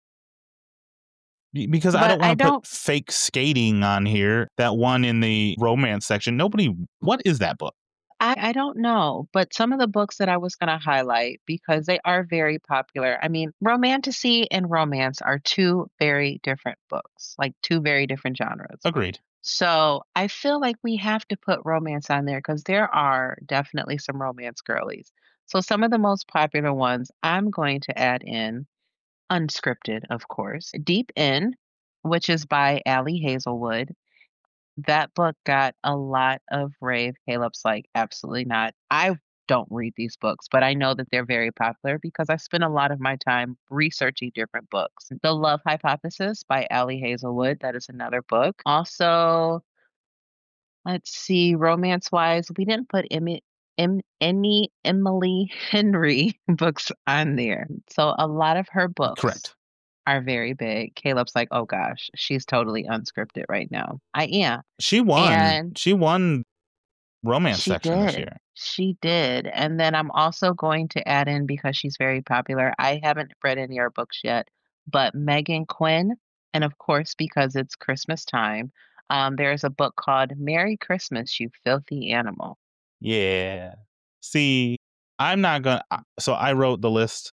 Because I But don't I want to put don't fake skating on here. That one in the romance section. Nobody, what is that book? I don't know, but some of the books that I was gonna highlight because they are very popular. I mean, romantasy and romance are 2 very different books, like 2 very different genres. Agreed. So, I feel like we have to put romance on there because there are definitely some romance girlies. So, some of the most popular ones I'm going to add in, unscripted, of course, Deep In, which is by Ali Hazelwood. That book got a lot of rave. Caleb's like, "Absolutely not." don't read these books, but I know that they're very popular because I spend a lot of my time researching different books. The Love Hypothesis by Allie Hazelwood, that is another book. Also, let's see, romance-wise, we didn't put any Emily Henry books on there. So a lot of her books Correct. are very big. Caleb's like, "Oh gosh, she's totally unscripted right now." I am. She won. And She won romance she section this did. year. She did. And then I'm also going to add in, because she's very popular, I haven't read any of her books yet, but Megan Quinn, and of course, because it's Christmas time, there's a book called Merry Christmas, You Filthy Animal. Yeah. See, I'm not gonna. So I wrote the list.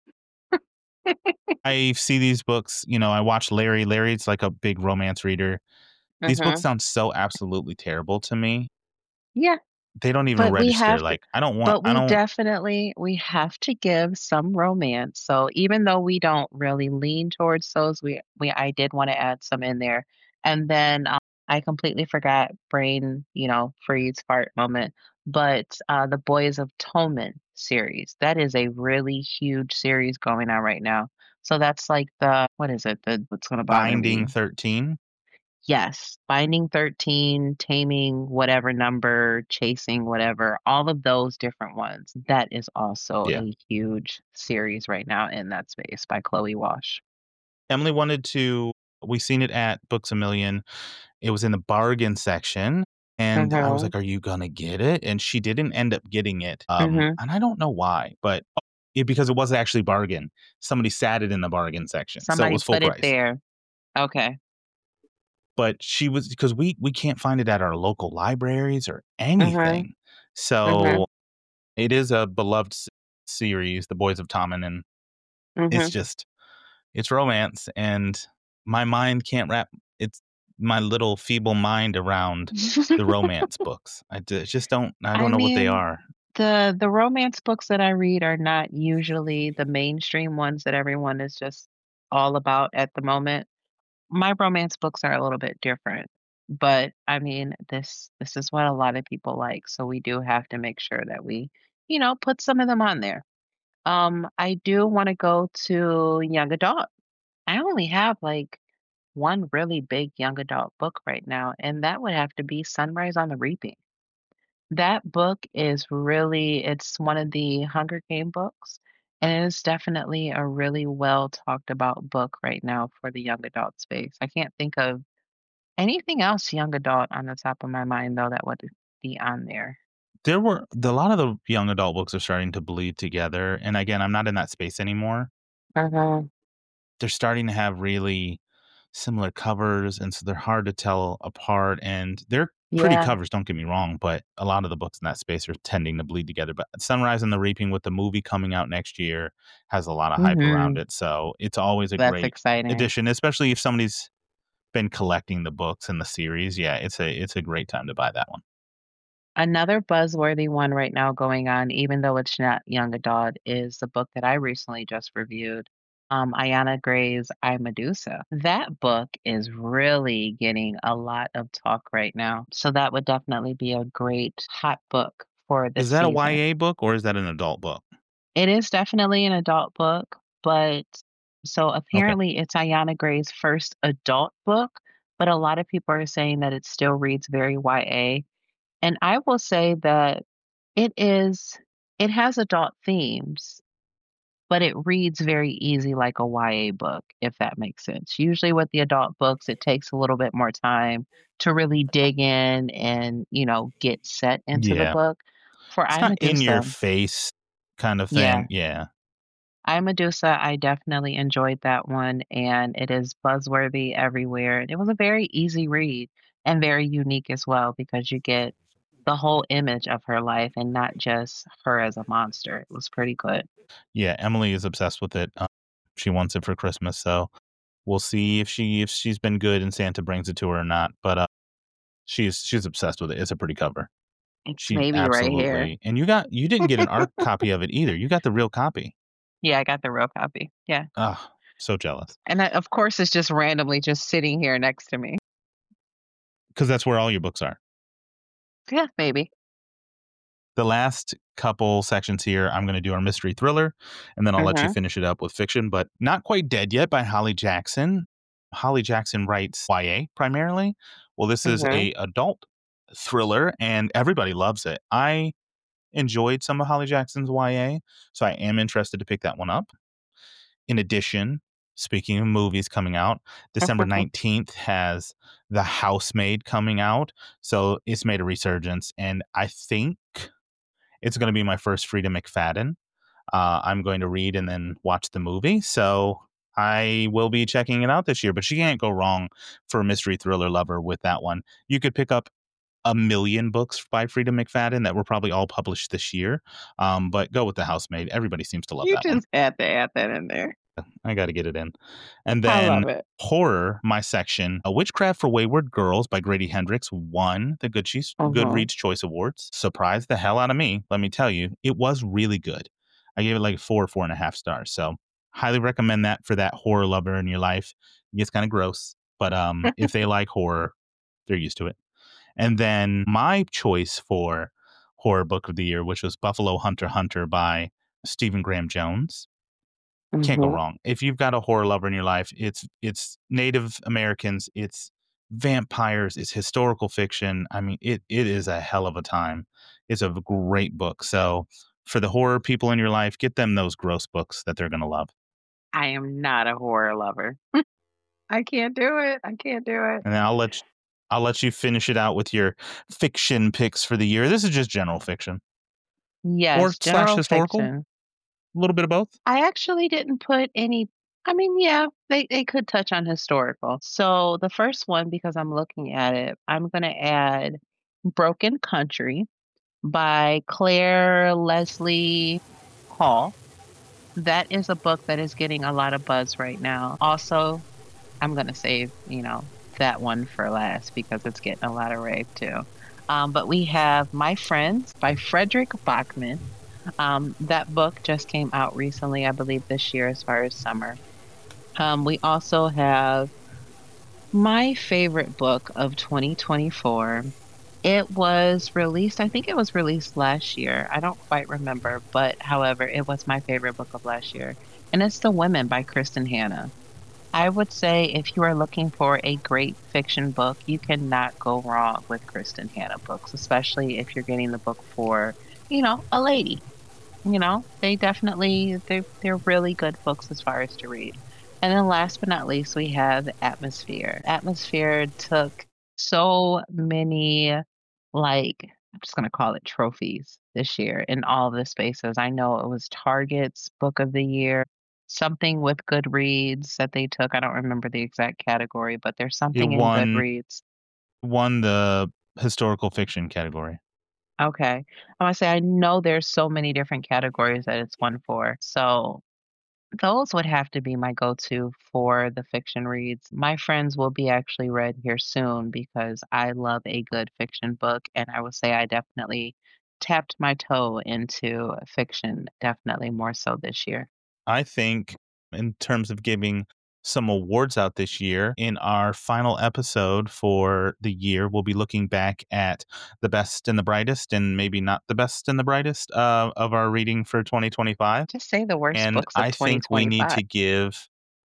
I see these books. I watch Larry. Larry's like a big romance reader. These books Mhm. sound so absolutely terrible to me. Yeah. They don't even But we register. have to Like I don't want. but I we don't. definitely we have to give some romance. So even though we don't really lean towards those, we I did wanna add some in there. And then, I completely forgot, brain, freeze, fart moment, but, the Boys of Tommen series, that is a really huge series going on right now. So that's like the what is it? The What's Gonna Bother Binding Me? 13. Yes, Finding 13, Taming whatever number, Chasing whatever, all of those different ones. That is also Yeah. a huge series right now in that space by Chloe Wash. Emily wanted to. We seen it at Books a Million. It was in the bargain section, and I was Mhm, like, "Are you gonna get it?" And she didn't end up getting it. mhm. And I don't know why, but because it wasn't actually bargain. Somebody sat it in the bargain section, so it Somebody was full put it price. there. Okay. But she was because we can't find it at our local libraries or Mhm, anything. So mhm, it is a beloved series, The Boys of Tommen, and it's mhm. just it's romance, and my mind can't wrap it's my little feeble mind around the romance books. Just don't. I I don't know what they mean, are. the romance books that I read are not usually the mainstream ones that everyone is just all about at the moment. My romance books are a little bit different, but I mean, this is what a lot of people like, so we do have to make sure that we, put some of them on there. I do want to go to young adult. I only have like one really big young adult book right now, and that would have to be Sunrise on the Reaping. That book is really it's one of the Hunger Game books, and it is definitely a really well talked about book right now for the young adult space. I can't think of anything else young adult on the top of my mind, though, that would be on there. There were a lot of the young adult books are starting to bleed together, and again, I'm not in that space anymore. Mhm. They're starting to have really similar covers, and so they're hard to tell apart, and they're pretty Yeah. covers, don't get me wrong, but a lot of the books in that space are tending to bleed together. But Sunrise and the Reaping, with the movie coming out next year, has a lot of hype around Mhm. it, so it's always a That's great exciting. addition, especially if somebody's been collecting the books in the series. Yeah, it's a great time to buy that one. Another buzzworthy one right now going on, even though it's not young adult, is the book that I recently just reviewed, Ayana Gray's I, Medusa. That book is really getting a lot of talk right now, so that would definitely be a great hot book for Is this that a season. YA book or is that an adult book? It is definitely an adult book, but so Okay. apparently it's Ayana Gray's first adult book, but a lot of people are saying that it still reads very YA. And I will say that it is it has adult themes, but it reads very easy like a YA book, if that makes sense. Usually with the adult books, it takes a little bit more time to really dig in and, get set into the Yeah. book. For It's I, not in your Medusa, face kind of thing. yeah. Yeah. I, Medusa, I definitely enjoyed that one, and it is buzzworthy everywhere. It was a very easy read and very unique as well because you get the whole image of her life and not just her as a monster. It was pretty good. Yeah, Emily is obsessed with it. She wants it for Christmas, so we'll see if she's been good and Santa brings it to her or not. But she's obsessed with it. It's a pretty cover. It's She maybe right here. absolutely. And you didn't get an art copy of it either. You got the real copy. Yeah, I got the real copy. Yeah. Ah, so jealous. And that, of course, it's just randomly just sitting here next to me. Because that's where all your books are. Yeah, maybe. The last couple sections here, I'm going to do our mystery thriller, and then I'll let you Mhm. finish it up with fiction, but Not Quite Dead Yet by Holly Jackson. Holly Jackson writes YA primarily. Well, this is Mhm. a adult thriller, and everybody loves it. I enjoyed some of Holly Jackson's YA, so I am interested to pick that one up. In addition, speaking of movies coming out, December 19th has The Housemaid coming out. So it's made a resurgence, and I think it's going to be my first Frida McFadden. I'm going to read and then watch the movie. So I will be checking it out this year, but you can't go wrong for a mystery thriller lover with that one. You could pick up a million books by Frida McFadden that were probably all published this year. But go with The Housemaid. Everybody seems to love You that one. just had to add that in there. I got to get it in. And I then love it. horror, my section, A Witchcraft for Wayward Girls by Grady Hendrix won the Mhm. Goodreads Choice Awards. Surprised the hell out of me, let me tell you. It was really good. I gave it like 4.5 stars. So highly recommend that for that horror lover in your life. It gets kind of gross, but if they like horror, they're used to it. And then my choice for horror book of the year, which was Buffalo Hunter Hunter by Stephen Graham Jones. Can't go Mhm. wrong. If you've got a horror lover in your life, it's Native Americans, it's vampires, it's historical fiction. I mean, it is a hell of a time. It's a great book. So for the horror people in your life, get them those gross books that they're gonna love. I am not a horror lover. I can't do it. I can't do it. And then I'll let you finish it out with your fiction picks for the year. This is just general fiction or Yes, slash general historical, fiction. a little bit of both. I actually didn't put any. I mean, yeah, they could touch on historical. So the first one, because I'm looking at it, I'm gonna add Broken Country by Claire Leslie Hall. That is a book that is getting a lot of buzz right now. Also, I'm gonna save, that one for last because it's getting a lot of rave too. But we have My Friends by Frederick Bachman. That book just came out recently, I believe this year as far as summer. We also have my favorite book of 2024. It was released, I think it was released last year. I don't quite remember, but however, it was my favorite book of last year. And it's The Women by Kristen Hanna. I would say if you are looking for a great fiction book, you cannot go wrong with Kristen Hanna books, especially if you're getting the book for, a lady. They're really good books as far as to read. And then last but not least, we have Atmosphere. Atmosphere took so many, like, I'm just gonna call it trophies this year in all the spaces. I know it was Target's Book of the Year, something with Goodreads that they took. I don't remember the exact category, but there's It something in Goodreads. won the historical fiction category. Okay. I wanna say I know there's so many different categories that it's won for. So those would have to be my go-to for the fiction reads. My Friends will be actually read here soon because I love a good fiction book, and I would say I definitely tapped my toe into fiction, definitely more so this year. I think in terms of giving some awards out this year, in our final episode for the year, we'll be looking back at the best and the brightest, and maybe not the best and the brightest of our reading for 2025. Just say the worst And books of I think we need 2025. to give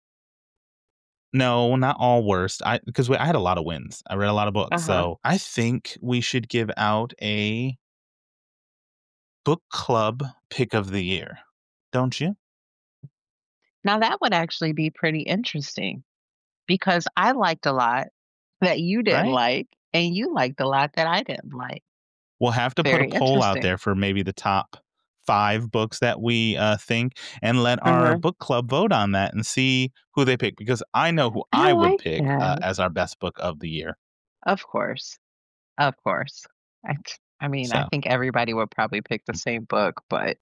no, not all worst. I had a lot of wins. I read a lot of books, Uh-huh. so I think we should give out a book club pick of the year. Don't you? Now that would actually be pretty interesting because I liked a lot that you didn't Right? like, and you liked a lot that I didn't like. We'll have to put a Very poll out interesting. there for maybe the top 5 books that we, think, and let our Mhm. book club vote on that and see who they pick, because I know who I I would like pick, that. as our best book of the year. Of course. Of course. I I mean, I So, think everybody would probably pick the same book, but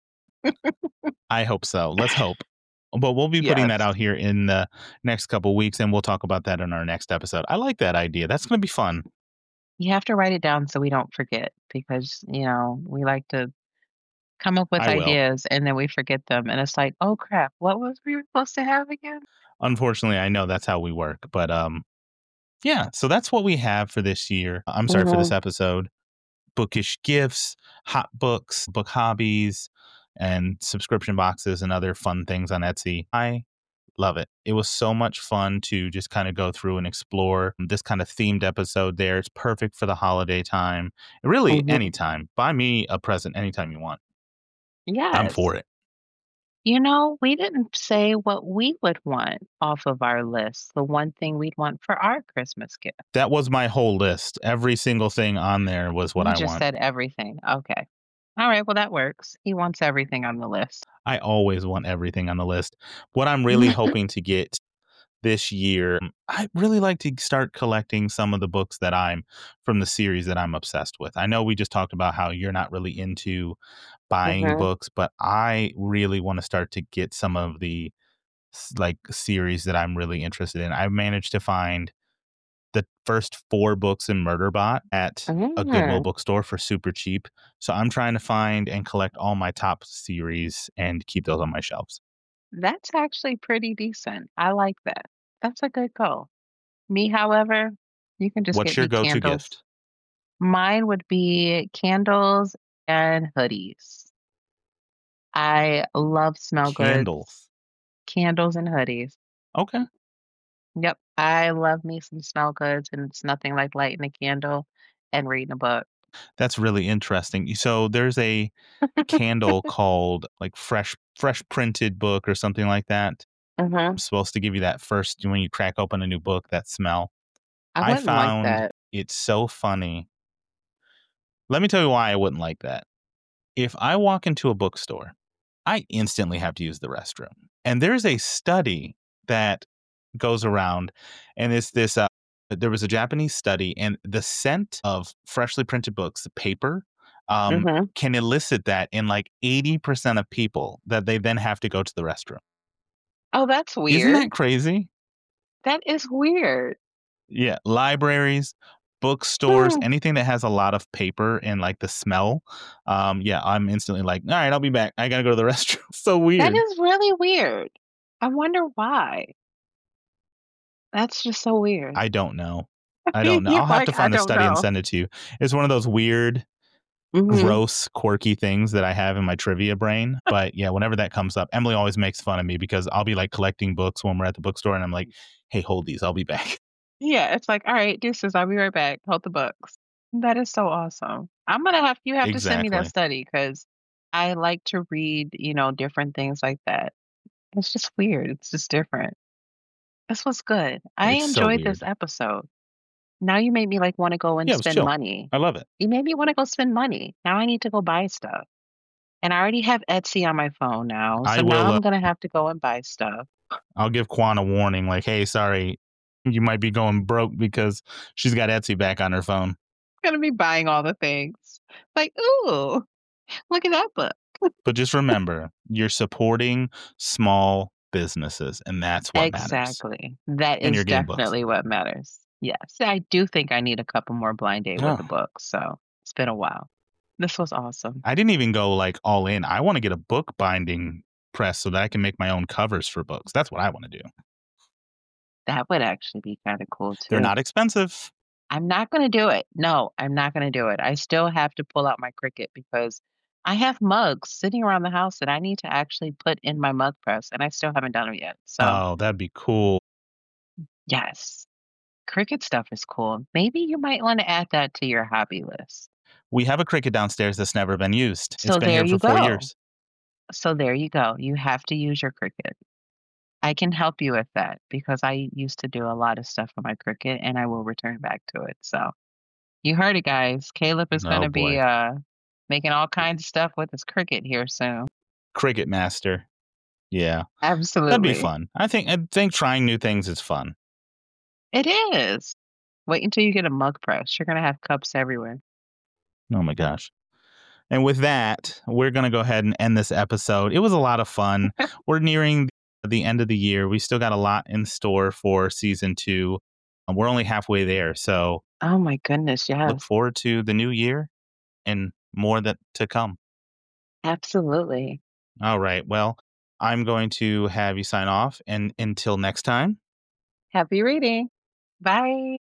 I hope so. Let's hope. But we'll be putting that yes. out here in the next couple weeks, and we'll talk about that in our next episode. I like that idea. That's gonna be fun. You have to write it down so we don't forget because, we like to come up with I will. ideas and then we forget them and it's like, "Oh crap, what was we were supposed to have again?" Unfortunately, I know that's how we work, but, yeah, so that's what we have for this year. I'm sorry, for this Mhm. episode. bookish gifts, hot books, book hobbies, and subscription boxes and other fun things on Etsy. I love it. It was so much fun to just kind of go through and explore this kind of themed episode there. It's perfect for the holiday time. Really, Mhm. anytime. Buy me a present anytime you want. I'm Yes. for it. We didn't say what we would want off of our list, the one thing we'd want for our Christmas gift. That was my whole list. Every single thing on there was what You I just want. said everything. Okay. All right, well, that works. He wants everything on the list. I always want everything on the list. What I'm really hoping to get this year, I really like to start collecting some of the books that I'm from the series that I'm obsessed with. I know we just talked about how you're not really into buying Mhm, books, but I really want to start to get some of the like series that I'm really interested in. I managed to find the first 4 books in Murderbot at a Goodwill mhm. bookstore for super cheap. So I'm trying to find and collect all my top series and keep those on my shelves. That's actually pretty decent. I like that. That's a good goal. Me, however, you can just What's get your me go-to candles. gift? Mine would be candles and hoodies. I love smell goods, Candles. candles and hoodies. Okay. Yep, I love me some smell goods, and it's nothing like lighting a candle and reading a book. That's really interesting. So there's a candle called like fresh printed book or something like that. Mhm. Supposed to give you that first when you crack open a new book, that smell. I I wouldn't like found that. it so funny. Let me tell you why I wouldn't like that. If I walk into a bookstore, I instantly have to use the restroom. And there's a study that goes around, and it's this there was a Japanese study, and the scent of freshly printed books, the paper, Mhm. can elicit that in like 80% of people that they then have to go to the restroom. Oh, that's Isn't weird. that crazy? That is weird. Yeah, libraries, bookstores, Hmm, anything that has a lot of paper and like the smell. Yeah, I'm instantly like, all right, I'll be back. I gotta go to the restroom. So that weird. is really weird. I wonder why. That's just so weird. I don't know. I don't know. You're I'll have like, to "I find the don't study and know." send it to you. It's one of those weird, Mhm. gross, quirky things that I have in my trivia brain. But yeah, whenever that comes up, Emily always makes fun of me because I'll be like collecting books when we're at the bookstore and I'm like, hey, hold these. I'll be back. Yeah, it's like, "Alright, deuces, I'll be right back. Hold the books." That is so awesome. I'm gonna have you have to send me that Exactly. study because I like to read, different things like that. It's just weird. It's just different. This was good. I It's so enjoyed this weird. episode. Now you made me, like, wanna go and Yeah, it was spend chill. money. I love it. You made me wanna go spend money. Now I need to go buy stuff. And I already have Etsy on my phone now, I so now will I'm gonna have to go and buy stuff. I'll give Quan a warning, like, "Hey, sorry, you might be going broke because she's got Etsy back on her phone." Gonna be buying all the things. Like, "Ooh, look at that book." But just remember, you're supporting small businesses, and that's what matters. Exactly. That And you're is getting books. definitely what matters. Yes, I do think I need a couple more blind date with Oh, the books, so it's been a while. This was awesome. I didn't even go, like, all in. I wanna get a book binding press so that I can make my own covers for books. That's what I wanna do. That would actually be kinda cool They're too. not expensive. I'm not gonna do it. No, I'm not gonna do it. I still have to pull out my Cricut because I have mugs sitting around the house that I need to actually put in my mug press, and I still haven't done it yet. So, Oh, that'd be cool. yes, Cricut stuff is cool. Maybe you might wanna add that to your hobby list. We have a Cricut downstairs that's never been used. It's So been there here for you 4 go. years. So there you go. You have to use your Cricut. I can help you with that because I used to do a lot of stuff on my Cricut, and I will return back to it. So you heard it, guys. Caleb is Oh, gonna be, boy. making all kinds of stuff with his Cricut here soon. Cricut Master. Yeah. That'd be Absolutely. fun. I think trying new things is fun. It is. Wait until you get a mug press. You're gonna have cups everywhere. Oh my gosh. And with that, we're going to go ahead and end this episode. It was a lot of fun. We're nearing the end of the year. We still got a lot in store for season 2. We're only halfway there. So Oh my goodness, look yes. forward to the new year and more that to come. Absolutely. All right. Well, I'm going to have you sign off. And until next time. Happy reading. Bye.